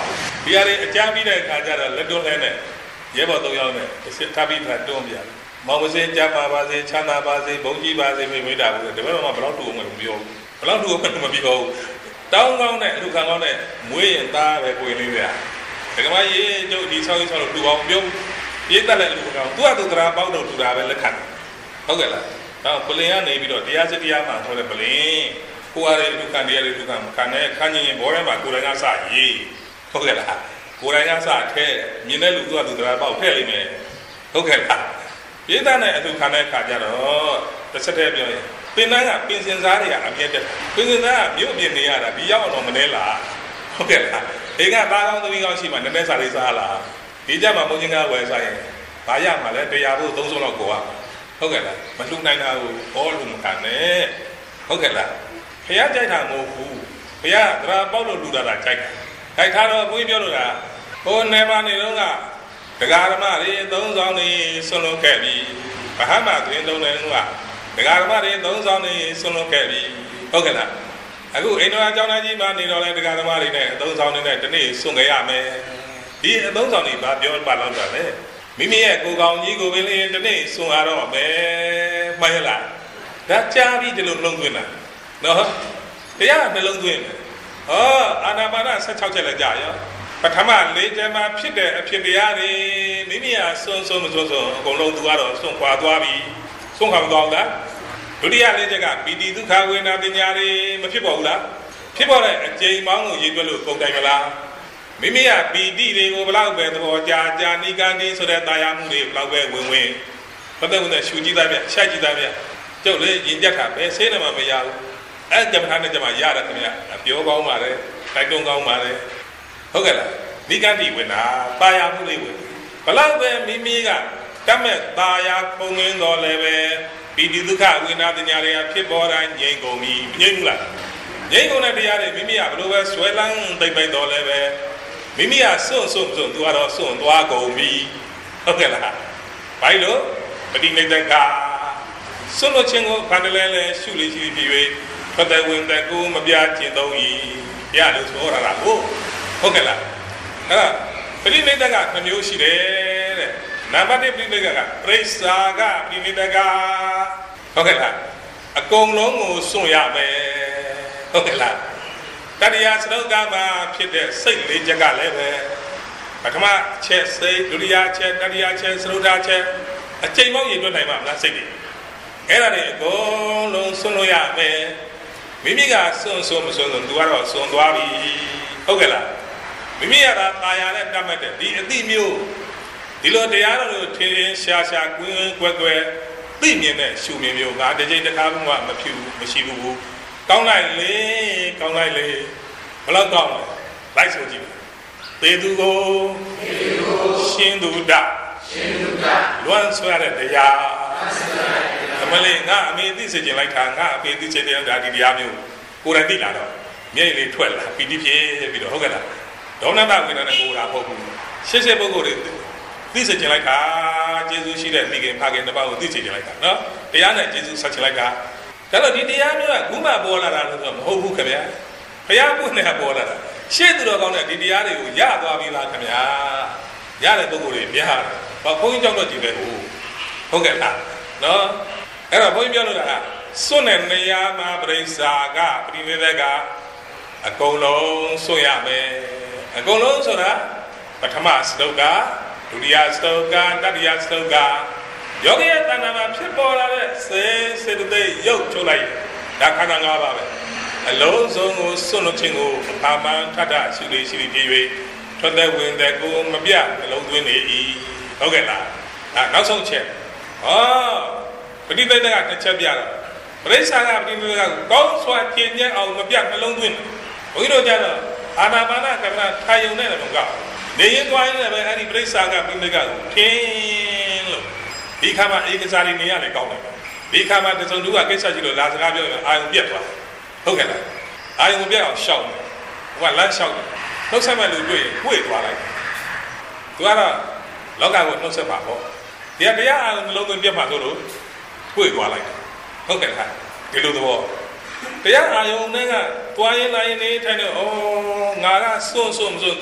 ဒီရည်အကြမ်းပြီးတဲ့အခါကျတော့လက်တွန်းလဲနဲ့ရဲဘော်သုံးယောက်နဲ့စစ်ထပ်ပြီးတာတွန်းပြမောင်မစင်းကြမ်းပါပါစေချမ်းသာပါစေဘုံကြီးပါစေမိမိတာဘူးတပည့်တော်ကဘလောက်တူအောင်မပြောဘူးဘလောက်တူအောင်မပြောဘူးတောင်းကောင်းနဲ့လူခံကောင်းနဲ့မွေးရင်သားပဲကိုယ်လေးပြဒကမကြီးတို့ဒီဆောင်းဆောင်းလို့တူအောင်ပြောပြည့်တက်တဲ့လူကောင်သူကသူတရားပေါက်တော့တူတာပဲလက်ခံဟုတ်ကဲ့လားတော့ပလင်ကနေပြီးတော့တရားစစ်တရားမှဆိုတဲ့ပလင်ကိုယ်ရတဲ့လူခံတရားတွေလူခံခံနဲ့ခန်းချင်းဘောထဲမှာကိုယ်တိုင်ကစရေးဟုတ်ကဲ့လားကိုယ်တိုင်ကစထဲမြင်တဲ့လူသူကသူတရားပေါက်ထည့်လိမ့်မယ်ဟုတ်ကဲ့လားပြည့်တက်တဲ့အလူခံတဲ့ခါကျတော့တစ်ဆက်တည်းပြောရင်ပင်တန်းကပင်စင်စားတွေကအပြည့်တက်ပင်စင်စားကမြို့ပြင်နေရတာဒီရောက်အောင်မနေလားဟုတ်ကဲ့လားအိမ်ကသားကောင်းသမီးကောင်းရှိမှနည်းနည်းစားလေးစားလာဒီကြမှာမုန်းချင်းကဝယ်စားရင်ဘာရမှာလဲတရားဖို့သုံးစုံလောက်ကိုကဟုတ်ကဲ့လားမလှူနိုင်တာကိုဘောလူမခံနဲ့ဟုတ်ကဲ့လားဖះကြိုက်တာမဟုတ်ဘူးဖះသရာပေါက်လို့လူတာတာကြိုက်တာကြိုက်ထားတော့ဘုန်းကြီးပြောလို့တာဟိုနေပါနေတော့ကဒကာဓမ္မတွေသုံးဆောင်နေဆွလွန်ခဲ့ပြီဘာမှမသတင်းသုံးတယ်ကဒကာဓမ္မတွေသုံးဆောင်နေဆွလွန်ခဲ့ပြီဟုတ်ကဲ့လားအခုအိမ်တော်အကြောင်းသားကြီးမှနေတော့လဲဒကာဓမ္မတွေနဲ့သုံးဆောင်နေတဲ့ဒီနေ့ဆွန့်ကြရမယ်ဒီအသုံးဆောင်တွေဘာပြောပါလောက်တာလဲမိမိရဲ့ကိုယ်ကောင်ကြီးကိုပင်လေးဒီနေ့ဆွန့်ရတော့မယ်မှန်ရလားဒါကြားပြီးဒီလိုနှလုံးသွင်းတာနော်တရားနှလုံးသွင်းတယ်ဟောအာနာပါနဆက်၆ချက်လည်းကြာရောပထမလေးချက်မှာဖြစ်တဲ့အဖြစ်တရားတွေမိမိဟာဆွန့်ဆွန့်မဆွန့်ဆွန့်အကုန်လုံးသူကတော့ဆွန့်ခွာသွားပြီဆွန့်ခွာမသွားဘူးလားဒုတိယလေးချက်ကပီတိဒုက္ခဝေဒနာပညာတွေမဖြစ်ပေါ်ဘူးလားဖြစ်ပေါ်တဲ့အကျိန်ပေါင်းကိုရေးတွက်လို့ပုံတိုင်မလားမိမိကပီတိတွေကိုဘလောက်ပဲသဘောကြာကြာနိကန္တိဆိုတဲ့တာယာမှုတွေဘလောက်ပဲဝင်ဝင်ဘယ်တော့မှရှူကြည့်သားပြချက်ကြည့်သားပြကျုပ်လေးရင်ကြက်တာပဲဆေးနေမှမရဘူးအဲ့ကြမထားနဲ့ကြမှာရတယ်ခင်ဗျပြောကောင်းပါလေတိုက်တွန်းကောင်းပါလေဟုတ်ကဲ့လားနိကန္တိဝင်တာတာယာမှုလေးဝင်ဘလောက်ပဲမိမိကတတ်မဲ့တာယာပုံငင်းတော်လည်းပဲပီတိဒုက္ခဝေဒနာပညာတွေဖြစ်ပေါ်တိုင်းငြိမ်ကုန်ပြီငြိမ်ဘူးလားငြိမ်ကုန်တဲ့တရားတွေမိမိကဘလို့ပဲဆွဲလန်းသိမ့်ပိုင်တော်လည်းပဲမိမိကစွန့်စွန့်စွန့်သူကတော့စွန့်သွားကုန်ပြီဟုတ်ကဲ့လားဘာလို့ပဋိနိဒကစွန့်လို့ခြင်းကိုခန္ဓာလဲလဲရှုလေးရှိပြီး၍ဖတ်တဲ့ဝင်တဲ့ကိုမပြကျင်သုံးဤရလို့ဆိုရတာဟုတ်ဟုတ်ကဲ့လားအဲ့ဒါပဋိနိဒကနှမျိုးရှိတယ်တဲ့နံပါတ်တစ်ပဋိနိဒကပရိစ္ဆာကပဋိနိဒကဟုတ်ကဲ့လားအကုန်လုံးကိုစွန့်ရမယ်ဟုတ်ကဲ့လားတတိယစတုကမှာဖြစ်တဲ့စိတ်လေးချက်ကလည်းပဲပထမချက်စိတ်ဒုတိယချက်တတိယချက်စတုဒ္ဓချက်အချိန်ပေါင်းရည်တွက်နိုင်မှာမလားစိတ်တွေအဲ့ဒါတွေအကုန်လုံးစွန့်လို့ရမယ်မိမိကစွန့်စွန့်မစွန့်စွန့်သူကတော့စွန့်သွားပြီဟုတ်ကဲ့လားမိမိကသာတာယာနဲ့တတ်မှတ်တဲ့ဒီအတိမျိုးဒီလိုတရားတော်ကိုထင်းထင်းရှားရှားကွင်းကွက်ကွက်သိမြင်တဲ့ရှုမြင်မျိုးကတစ်ချိန်တစ်ခါမှမဖြစ်ဘူးမရှိဘူးကောင်းလိုက်လေကောင်းလိုက်လေဘလောက်ကောင်းလဲလိုက်ဆိုကြည့်သေသူကိုသေသူကိုရှင်သူတရှင်သူတလွန်ဆွရတဲ့တရားအမလေးငါအမေသိစေခြင်းလိုက်တာငါအဖေသိစေတဲ့ဒါဒီတရားမျိုးကိုယ်တိုင်သိလာတော့မျက်ရည်လေးထွက်လာပီတိဖြစ်ပြီးတော့ဟုတ်ကဲ့လားဒေါမနတဝိညာဉ်နဲ့ကိုယ်တာမဟုတ်ဘူးရှင်းရှင်းပုဂ္ဂိုလ်တွေသိစေခြင်းလိုက်တာကျေးဇူးရှိတဲ့မိခင်ဖခင်တစ်ပါးကိုသိစေခြင်းလိုက်တာနော်တရားနဲ့ကျေးဇူးဆက်ခြင်းလိုက်တာဒါတော့ဒီတရားမျိုးကခုမှပေါ်လာတာလို့ဆိုတော့မဟုတ်ဘူးခင်ဗျာဘုရားကိုယ်နဲ့ပေါ်လာတာရှေ့သူတော်ကောင်းတဲ့ဒီတရားတွေကိုရသွားပြီလားခင်ဗျာရတဲ့ပုဂ္ဂိုလ်တွေများတယ်ဘာဘုန်းကြီးကြောင့်တော့ကြည့်ပဲဟုတ်ဟုတ်ကဲ့လားနော်အဲ့တော့ဘုန်းကြီးပြောလို့တာကစွန့်တဲ့နေရာမှာပရိစ္ဆာကပရိနိဒကအကုန်လုံးစွန့်ရမယ်အကုန်လုံးဆိုတာပထမစတုကဒုတိယစတုကတတိယစတုကယောဂီရဲ့တဏ္ဍာမှာဖြစ်ပေါ်လာတဲ့စေစေတသိက်ရုပ်ထုတ်လိုက်ဒါခန္ဓာ၅ပါးပဲအလုံးစုံကိုစွန့်လို့ခြင်းကိုအာမန်ထထရှိလေးရှိလေးပြည့်၍ထွက်တဲ့ဝင်တဲ့ကိုမပြအလုံးသွင်းနေ၏ဟုတ်ကဲ့လားအဲနောက်ဆုံးချက်ဟောပဋိသေတကတစ်ချက်ပြတော့ပရိစ္ဆာကပဋိသေတကကောင်းစွာကျင့်ကြံအောင်မပြနှလုံးသွင်းဘုန်းကြီးတို့ကြတော့အာနာပါနကမ္မထာယုံနဲ့လည်းမကနေရင်သွားရင်လည်းအဲ့ဒီပရိစ္ဆာကပဋိသေတကကိုထင်းလို့ဒီခါမှာဧကစားနေရလေကောင်းတယ်ဒီခါမှာတစုံတူကကိစ္စရှိလို့လာစကားပြောရင်အာယုံပြတ်သွားဟုတ်ကဲ့လားအာယုံပြတ်အောင်ရှောက်တယ်ဟိုကလမ်းလျှောက်တယ်နှုတ်ဆက်မဲ့လူတွေ့ရင်ကိုယ်သွားလိုက်သူကတော့လောကကိုနှုတ်ဆက်ပါပေါ့ဒီတရားအာယုံနှလုံးသွင်းပြတ်မှာဆိုလို့ကိုယ်သွားလိုက်ဟုတ်ကဲ့လားဒီလိုသဘောတရားအာယုံနဲ့ကတွားရင်လာရင်နေထိုင်နေဩငါကစွန့်စွန့်မစွန့်သူတို့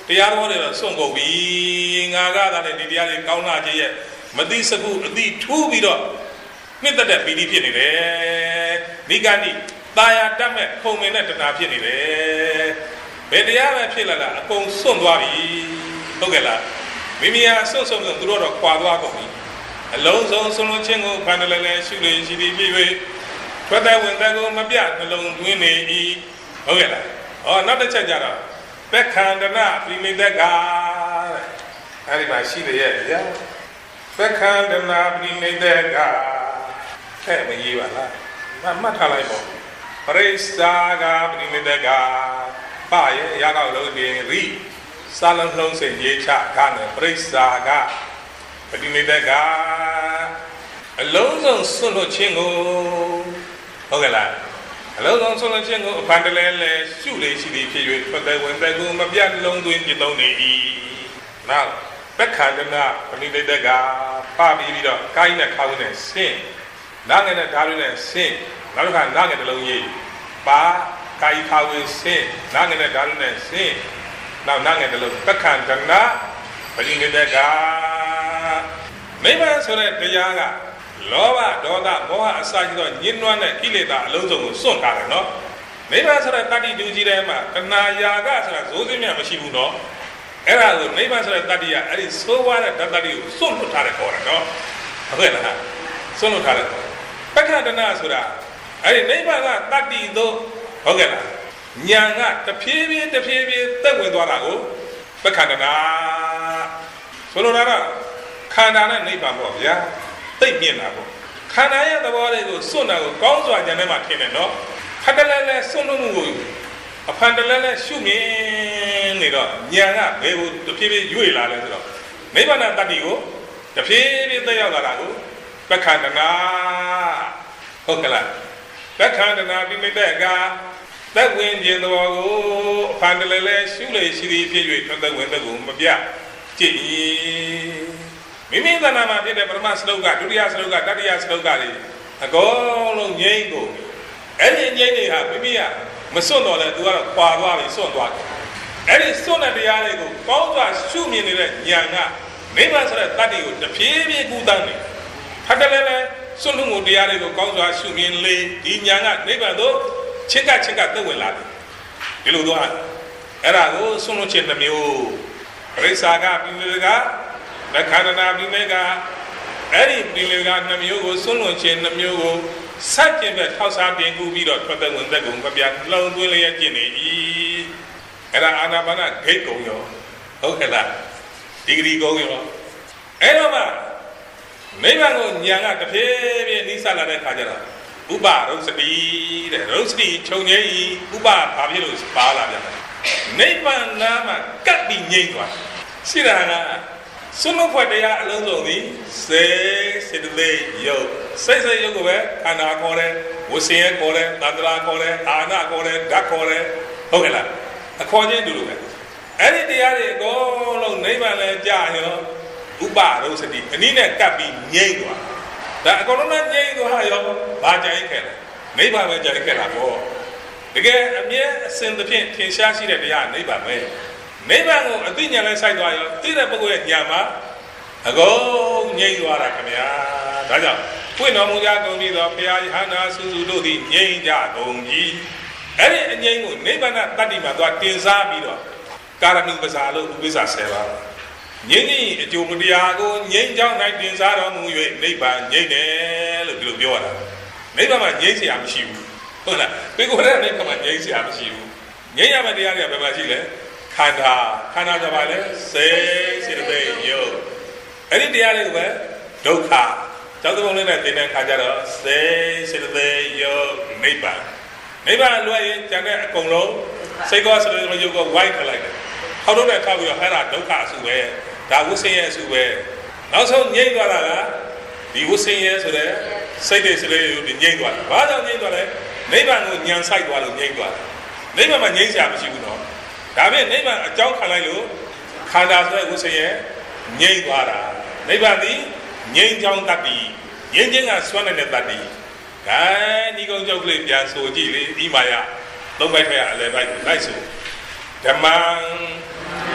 တရားတော်တွေစွန့်ကုန်ပြီငါကသာလေဒီတရားတွေကောင်းလာခြင်းရဲ့မသိစကုအတိထူးပြီးတော့နှစ်သက်တဲ့ပီတိဖြစ်နေတယ်နိဂဏိတာယာတတ်မဲ့ခုံမင်းနဲ့တဏှာဖြစ်နေတယ်ဘယ်တရားပဲဖြစ်လာတာအကုန်စွန့်သွားပြီဟုတ်ကဲ့လားမိမိဟာစွန့်စွန့်လို့သူတို့တော့ခွာသွားကုန်ပြီအလုံးစုံစွန့်လို့ခြင်းကိုဖန်တယ်လဲရှုလို့ရှိပြီးပြည့်၍ထွက်တဲ့ဝင်တဲ့ကိုမပြနှလုံးသွင်းနေ၏ဟုတ်ကဲ့လားဟောနောက်တစ်ချက်ကြတော့ပက္ခန္တနာပြိမိတကအဲ့ဒီမှာရှိတယ်ရဲ့ဗျာပက္ခန္တနာပြိမိတကအဲ့မရေးပါလားမှတ်ထားလိုက်ပေါ့ပရိစ္ဆာကပြိမိတကပါရဲ့ရကောက်လုံးပြင်ရိစာလုံးလုံးစိတ်ရေးချကားနဲ့ပရိစ္ဆာကပြိမိတကအလုံးစုံဆွတ်လို့ခြင်းကိုဟုတ်ကဲ့လားအလုံးစုံဆွတ်လို့ခြင်းကိုအဖန်တလဲလဲရှုလေရှိသည်ဖြစ်၍ထွက်တဲ့ဝင်တဲ့ကိုမပြတ်လုံးသွင်းจิตသုံးနေ၏နောက်ပက္ခန္တနာပဏိတိတကပပြီးပြီးတော့ကိုင်းနဲ့ခေါင်းနဲ့ဆင်းနားငယ်နဲ့ဓာတ်နဲ့ဆင်းနောက်တစ်ခါနားငယ်တစ်လုံးရေးပါကိုင်းခေါင်းဝင်ဆင်းနားငယ်နဲ့ဓာတ်နဲ့ဆင်းနောက်နားငယ်တစ်လုံးပက္ခန္တနာပဏိတိတကမိမဆိုတဲ့တရားကလောဘဒေါသမောဟအစရှိသောညှဉ်းနှွမ်းတဲ့ကိလေသာအလုံးစုံကိုစွန့်ထားတယ်နော်မိဘဆိုတဲ့တတ္တိတူကြီးထဲမှာတဏှာယာကဆိုတာဇိုးစင်းမြမရှိဘူးနော်အဲ့ဒါကိုမိဘဆိုတဲ့တတ္တိကအဲ့ဒီသိုးဝါးတဲ့ဓာတ်တတ္တိကိုစွန့်လွတ်ထားတယ်ခေါ်တယ်နော်ဟုတ်ကဲ့လားစွန့်လွတ်ထားတယ်ပက္ခန္တနာဆိုတာအဲ့ဒီမိဘကတတ္တိတို့ဟုတ်ကဲ့လားညာကတဖြည်းဖြည်းတဖြည်းဖြည်းသက်ဝင်သွားတာကိုပက္ခန္တနာဆိုလိုတာကခန္ဓာနဲ့နိဗ္ဗာန်ပေါ့ဗျာသိမြင်တာပေါ့ခန္ဓာရဲ့သဘောလေးကိုစွန့်တာကိုကောင်းစွာဉာဏ်နဲ့မှထင်တယ်နော်ခက်တလဲလဲစွန့်လို့မှုကိုအဖန်တလဲလဲရှုမြင်နေတော့ဉာဏ်ကဘယ်ကိုတဖြည်းဖြည်းရွေ့လာလဲဆိုတော့နိဗ္ဗာန်တတ္တိကိုတဖြည်းဖြည်းသက်ရောက်လာတာကိုပက္ခန္တနာဟုတ်ကလားပက္ခန္တနာပြိမိတ္တကသက်ဝင်ခြင်းသဘောကိုအဖန်တလဲလဲရှုလေရှိသည်ဖြစ်၍သက်ဝင်သက်ကိုမပြကြည့်မိမိသဏ္ဍာန်မှာဖြစ်တဲ့ပထမစတုကဒုတိယစတုကတတိယစတုကတွေအကုန်လုံးငြိမ့်ကုန်အဲ့ဒီငြိမ့်တွေဟာမိမိကမစွန့်တော့လဲသူကတော့ခွာသွားပြီစွန့်သွားတယ်အဲ့ဒီစွန့်တဲ့တရားတွေကိုကောင်းစွာရှုမြင်နေတဲ့ဉာဏ်ကနိဗ္ဗာန်ဆိုတဲ့တတ္တိကိုတဖြည်းဖြည်းကူးတန်းနေထပ်တယ်လဲစွန့်လို့မှုတရားတွေကိုကောင်းစွာရှုမြင်လေဒီဉာဏ်ကနိဗ္ဗာန်သို့ချင်းကချင်းကသက်ဝင်လာတယ်ဒီလိုတော့အဲ့ဒါကိုစွန့်လို့ခြင်းတစ်မျိုးပရိစ္ဆာကပြိမိတကပက္ခန္တနာပြိမိတကအဲ့ဒီပြိမိတကနှမျိုးကိုစွန့်လို့ခြင်းနှမျိုးကိုစัจကျင်ပဲထောက်စားတင်ကူပြီးတော့ထွက်သက်ဝင်သက်ကုန်မပြနှလုံးသွင်းလျက်ကျင့်နေ၏အဲ့ဒါအာနာပါနဂိတ်ကုံရောဟုတ်ကဲ့လားဒီဂရီကုံရောအဲ့တော့မှနိဗ္ဗာန်ကိုဉာဏ်ကတဖြည်းဖြည်းနိစ္စလာတဲ့ခါကျတော့ဥပရုပ်စတိတဲ့ရုပ်စတိခြုံငိမ့်ဤဥပဘာဖြစ်လို့ပါလာပြန်လဲနိဗ္ဗာန်နာမှာကပ်ပြီးငြိမ့်သွားရှိတာကစွန့်လို့ဖွယ်တရားအလုံးစုံသည်စေစေတသိက်ယုတ်စိတ်စိတ်ယုတ်ကိုပဲခန္ဓာခေါ်တယ်ဝစီယခေါ်တယ်သန္တရာခေါ်တယ်အာနာခေါ်တယ်ဓာတ်ခေါ်တယ်ဟုတ်ကဲ့လားအခေါ်ချင်းတူတူပဲအဲ့ဒီတရားတွေအကုန်လုံးနိဗ္ဗာန်လဲကြာရောဥပရုပ်စတိအနည်းနဲ့ကပ်ပြီးငြိမ့်သွားဒါအကုန်လုံးနဲ့ငြိမ့်သွားရောဘာကြိုက်ခဲ့လဲနိဗ္ဗာန်ပဲကြိုက်ခဲ့တာပေါ့တကယ်အမြဲအစဉ်သဖြင့်ထင်ရှားရှိတဲ့တရားနိဗ္ဗာန်ပဲနိဗ္ဗာန်ကိုအသိဉာဏ်နဲ့စိုက်သွားရောသိတဲ့ပုဂ္ဂိုလ်ရဲ့ဉာဏ်မှာအကုန်ငြိမ့်သွားတာခင်ဗျာဒါကြောင့်ဖွင့်တော်မူကြကုန်ပြီးတော့ဘုရားယဟန္တာစုစုတို့သည်ငြိမ့်ကြကုန်ပြီအဲ့ဒီအငြိမ့်ကိုနိဗ္ဗာန်တတ္တိမှာသွားတင်စားပြီးတော့ကာရဏုပဇာလို့ဥပိ္ပဇာဆယ်ပါးငြိမ့်ကြီးအကျိုးမတရားကိုငြိမ့်ကြောင်း၌တင်စားတော်မူ၍နိဗ္ဗာန်ငြိမ့်တယ်လို့ဒီလိုပြောရတာနိဗ္ဗာန်မှာငြိမ့်เสียမရှိဘူးဟုတ်လားဒီကိုယ်နဲ့နိဗ္ဗာန်မှာငြိမ့်เสียမရှိဘူးငြိမ့်ရမယ့်တရားတွေကဘယ်မှာရှိလဲခန္ဓာခန္ဓာဆိုပါလေစေစေတသိက်ယုတ်အဲ့ဒီတရားတွေကိုပဲဒုက္ခကျောင်းသုံးလေးနဲ့သင်တဲ့ခါကျတော့စေစေတသိက်ယုတ်နိဗ္ဗာန်နိဗ္ဗာန်လွှဲရင်ကျန်တဲ့အကုန်လုံးစိတ်ကောစေတသိက်ယုတ်ကိုဝိုက်ထလိုက်တယ်ဟောက်လို့နဲ့ထောက်ပြီးတော့အဲ့ဒါဒုက္ခအစုပဲဒါဝိဆင်းရဲအစုပဲနောက်ဆုံးငြိမ့်သွားတာကဒီဝိဆင်းရဲဆိုတဲ့စိတ်တွေစလေးတွေငြိမ့်သွားတယ်ဘာကြောင့်ငြိမ့်သွားလဲနိဗ္ဗာန်ကိုညံဆိုင်သွားလို့ငြိမ့်သွားတယ်နိဗ္ဗာန်မှာငြိမ့်စရာမရှိဘူးနော်ဒါဖြင့်နိဗ္ဗာန်အကြောင်းခံလိုက်လို့ခန္ဓာဆိုတဲ့ဝိဆင်းရဲငြိမ့်သွားတာနိဗ္ဗာန်သည်ငြိမ့်ကြောင်းတတ္တိငြိမ့်ခြင်းကစွမ်းနေတဲ့တတ္တိဒါဒီကုန်းချုပ်ကလေးပြန်ဆိုကြည့်လေဣမာယသုံးပိုက်ထဲကအလယ်ပိုက်ကိုလိုက်ဆိုဓမ္မံ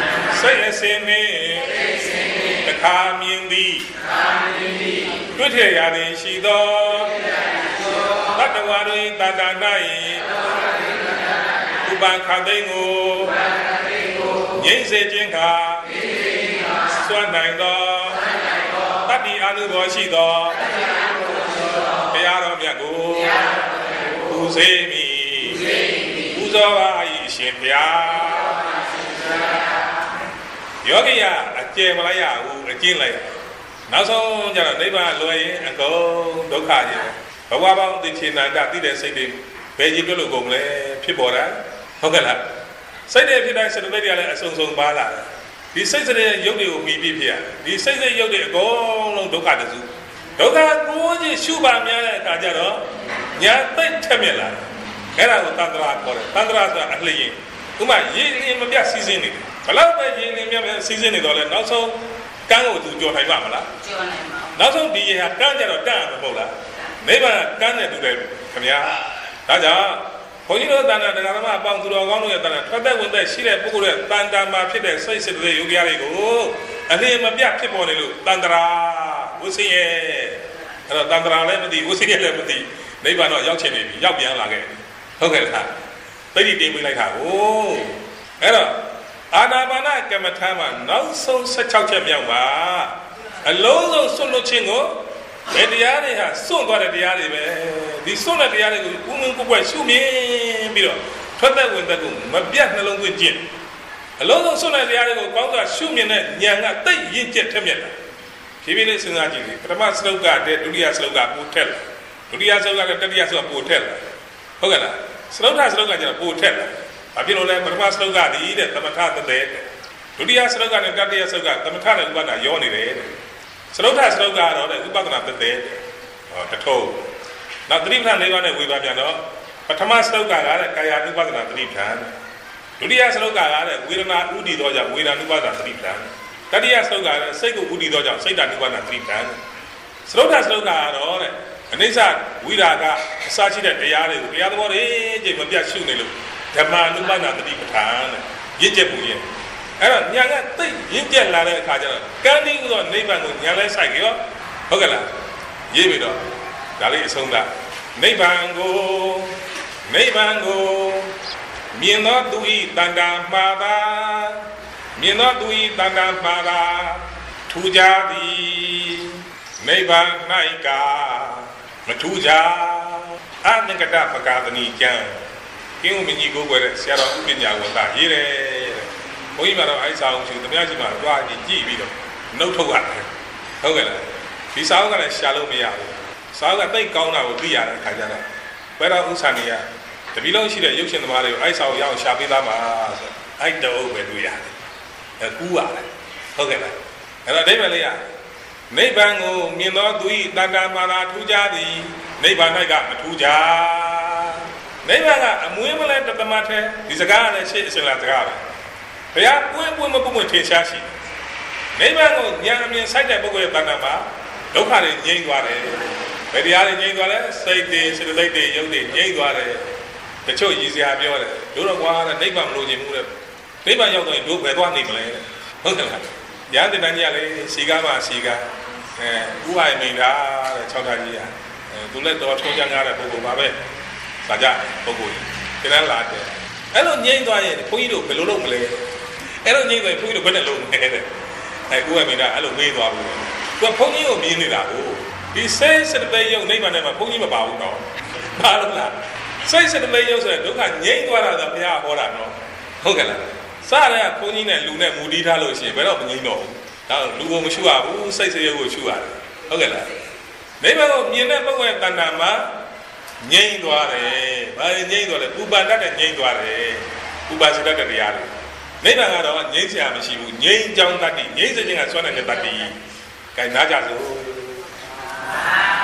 စိတ်အစဉ်နှင့်တခါမြင်သည်တွေ့ထရာသည်ရှိသောတတ္တဝါတို့တဏ္ဍာ၌ဥပံခသိန်းကိုငြိမ့်စေခြင်းကစွမ်းနိုင်သောတတ္တိအနုဘောရှိသောတရားတော်မြတ်ကိုပူဇေမိပူဇော်ပါ၏ရှင်ဘုရားယောဂီကအကျယ်မလိုက်ရဘူးအကျဉ်းလိုက်နောက်ဆုံးကျတော့နိဗ္ဗာန်လွယ်ရင်အကုန်ဒုက္ခကြီးဘဝပေါင်းသိချင်တာသိတဲ့စိတ်တွေဘယ်ကြီးတွက်လို့ကုန်လဲဖြစ်ပေါ်တာဟုတ်ကဲ့လားစိတ်တွေဖြစ်တိုင်းစိတ်တွေလည်းအစုံစုံပါလာဒီစိတ်စတဲ့ရုပ်တွေကိုပြီးပြီးဖြစ်ရဒီစိတ်စိတ်ရုပ်တွေအကုန်လုံးဒုက္ခတစုဒုက္ခကိုကြီးရှုပါများတဲ့အခါကျတော့ညာသိပ်ထက်မြက်လာအဲ့ဒါကိုတန္တရာခေါ်တယ်တန္တရာဆိုတာအလျင်ဥမာရေလင်းမပြတ်စီးစင်းနေတယ်ဘလောက်ပဲရေလင်းမြတ်မြတ်စီးစင်းနေတော့လဲနောက်ဆုံးကန်းကိုသူကြော်ထိုင်ပါမလားကြော်နိုင်ပါဘူးနောက်ဆုံးဒီရေဟာကန်းကြတော့တန့်ရမှာမဟုတ်လားနိဗ္ဗာန်ကန်းနဲ့တူတယ်ခင်ဗျာဒါကြောင့်ဘုန်းကြီးတို့တဏ္ဍာတရားဓမ္မအပေါင်းသူတော်ကောင်းတို့ရဲ့တဏ္ဍာထွက်သက်ဝင်သက်ရှိတဲ့ပုဂ္ဂိုလ်ရဲ့တဏ္ဍာမှာဖြစ်တဲ့စိတ်စိတ်တွေယုတ်တရားတွေကိုအလင်းမပြတ်ဖြစ်ပေါ်နေလို့တန္တရာဝိသိရဲ့အဲ့တော့တန္တရာလည်းမသိဝိသိရဲ့လည်းမသိနိဗ္ဗာန်တော့ရောက်ချင်နေပြီရောက်ပြန်လာခဲ့ဟုတ်ကဲ့လားသိတိတင်ပေးလိုက်တာကိုအဲ့တော့အာနာပါနကမ္မထာမှာနောက်ဆုံး၁၆ချက်မြောက်ပါအလုံးစုံဆွတ်လွတ်ခြင်းကိုဘယ်တရားတွေဟာစွန့်သွားတဲ့တရားတွေပဲဒီစွန့်တဲ့တရားတွေကိုဥမင်းကိုယ်ကွယ်ရှုမြင်ပြီးတော့ထွက်သက်ဝင်သက်ကိုမပြတ်နှလုံးသွင်းခြင်းအလုံးစုံစွန့်တဲ့တရားတွေကိုကောင်းစွာရှုမြင်တဲ့ဉာဏ်ကတိတ်ရင့်ကျက်ထက်မြက်တာဖြည်းဖြည်းလေးစဉ်းစားကြည့်လေပထမစလုတ်ကတည်းဒုတိယစလုတ်ကပိုထက်လာဒုတိယစလုတ်ကတတိယစလုတ်ကပိုထက်လာဟုတ်ကဲ့လားစလုတ်ထစလုတ်ကကျတော့ပိုထက်လာဘာဖြစ်လို့လဲပထမစလုတ်ကဒီတဲ့သမထသတဲ့ဒုတိယစလုတ်ကနဲ့တတိယစလုတ်ကသမထနဲ့ဥပဒနာရောနေတယ်တဲ့စလုတ်ထစလုတ်ကတော့တဲ့ဥပဒနာသတဲ့ဟောတထုံးနောက်သတိပဋ္ဌာန်၄ပါးနဲ့ဝေဘာပြန်တော့ပထမစလုတ်ကကတဲ့ကာယ ानु ပဒနာသတိပဋ္ဌာန်ဒုတိယစလုတ်ကကတဲ့ဝေဒနာဥဒိသောကြောင့်ဝေဒနာ ानु ပဒနာသတိပဋ္ဌာန်တတိယစလုတ်ကတဲ့စိတ်ကိုဥဒိသောကြောင့်စိတ်ဓာ ानु ပဒနာသတိပဋ္ဌာန်စလုတ်ထစလုတ်ကတော့တဲ့အနိစ္စဝိရာကအစာရှိတဲ့တရားတွေကိုတရားသဘောတွေကြိတ်မပြတ်ရှုနေလို့ဓမ္မ ानु ပဒနာသတိပဋ္ဌာန်တဲ့ရင့်ကျက်မှုရဲ့အဲ့တော့ညာကသိရင့်ကျက်လာတဲ့အခါကျတော့ကံဒီဥသောနိဗ္ဗာန်ကိုညာလဲဆိုင်ကြောဟုတ်ကဲ့လားရေးပြီးတော့ဒါလေးအဆုံးသတ်နိဗ္ဗာန်ကိုနိဗ္ဗာန်ကိုမြင်သောသူဤတဏ္ဍာမှာသာမြင်သောသူဤတဏ္ဍာမှာသာထူကြသည်နိဗ္ဗာန်၌ကမထူကြအနန္တပကာသနီကျမ်းကင်းဦးမကြီးကိုယ်ွယ်တဲ့ဆရာတော်ဥပညာဝတ္တရေးတယ်ဘုန်းကြီးကတော့အိုက်စာအောင်ချူတမယကြီးမှာတွားကြည့်ကြည့်ပြီးတော့နှုတ်ထုတ်ရတယ်ဟုတ်ကဲ့လားဒီစာအုပ်ကလည်းရှာလို့မရဘူးစာအုပ်ကတိတ်ကောင်းတာကိုသိရတဲ့အခါကျတော့ဘယ်တော့ဥစ္စာနေရတပီလုံးရှိတဲ့ရုပ်ရှင်သမားတွေကိုအိုက်စာအုပ်ရအောင်ရှာပေးသားမှာဆိုအိုက်တော့ပဲတွေ့ရတယ်အဲကူးရတယ်ဟုတ်ကဲ့လားအဲ့တော့အိဗယ်လေးရနိဗ္ဗာန်ကိုမြင်သောသူဤတဏ္ဍာမာနာထူးကြသည်နိဗ္ဗာန်၌ကမထူးကြနိဗ္ဗာန်ကအမွေးမလဲတသမတ်ထဲဒီစကားကလည်းရှေ့အစလာစကားပဲဘုရားပွင့်ပွင့်မပွင့်ပွင့်ထင်ရှားရှိနိဗ္ဗာန်ကိုဉာဏ်အမြင်စိုက်တဲ့ပုဂ္ဂိုလ်ရဲ့တဏ္ဍာမှာဒုက္ခတွေငြိမ်းသွားတယ်ဘယ်တရားတွေငြိမ်းသွားလဲစိတ်တွေစေတသိက်တွေရုပ်တွေငြိမ်းသွားတယ်တချို့ရည်စရာပြောတယ်တို့တော့ကွာတဲ့နိဗ္ဗာန်မလို့ခြင်းမှုတဲ့နိဗ္ဗာန်ရောက်တော့တို့ဘယ်သွားနေမလဲတဲ့ဟုတ်တယ်လားညာတင်တန်းကြီးကလေစီကားမှစီကားအဲဥဝိုင်မိန်တာတဲ့၆ဓာတ်ကြီးကအဲသူလည်းတော့ထုံးကြငားတဲ့ပုဂ္ဂိုလ်ပါပဲဒါကြပုဂ္ဂိုလ်ကြီးတင်တန်းလာတယ်အဲ့လိုငြိမ်းသွားရင်ဘုန်းကြီးတို့ဘယ်လိုလုပ်မလဲအဲ့လိုငြိမ်းသွားရင်ဘုန်းကြီးတို့ဘယ်နဲ့လုပ်မလဲတဲ့အဲဥဝိုင်မိန်တာအဲ့လိုမေးသွားဘူးသူကဘုန်းကြီးကိုမြင်နေတာကိုဒီစိတ်စိတ်တဲ့ယုံနိဗ္ဗာန်ထဲမှာဘုန်းကြီးမပါဘူးတော့ဘာလို့လဲစိတ်စိတ်တဲ့ယုံဆိုတဲ့ဒုက္ခငြိမ်းသွားတာဆိုဘုရားဟောတာနော်ဟုတ်ကဲ့လားစတဲ့ဘုန်းကြီးနဲ့လူနဲ့မူတည်ထားလို့ရှိရင်ဘယ်တော့မငြိမ်းတော့ဘူးဒါလူကိုမရှုရဘူးစိတ်စိတ်ကိုရှုရတယ်ဟုတ်ကဲ့လားနိဗ္ဗာန်ကိုမြင်တဲ့ပုဂ္ဂိုလ်ရဲ့တဏ္ဍာမှာငြိမ်းသွားတယ်ဘာငြိမ်းသွားလဲဥပါဒတ်နဲ့ငြိမ်းသွားတယ်ဥပါစဒတ်တရားတွေနိဗ္ဗာန်ကတော့ငြိမ်းစရာမရှိဘူးငြိမ်းကြောင်းတတ္တိငြိမ်းစခြင်းကစွမ်းတဲ့တတ္တိကဲနားကြစို့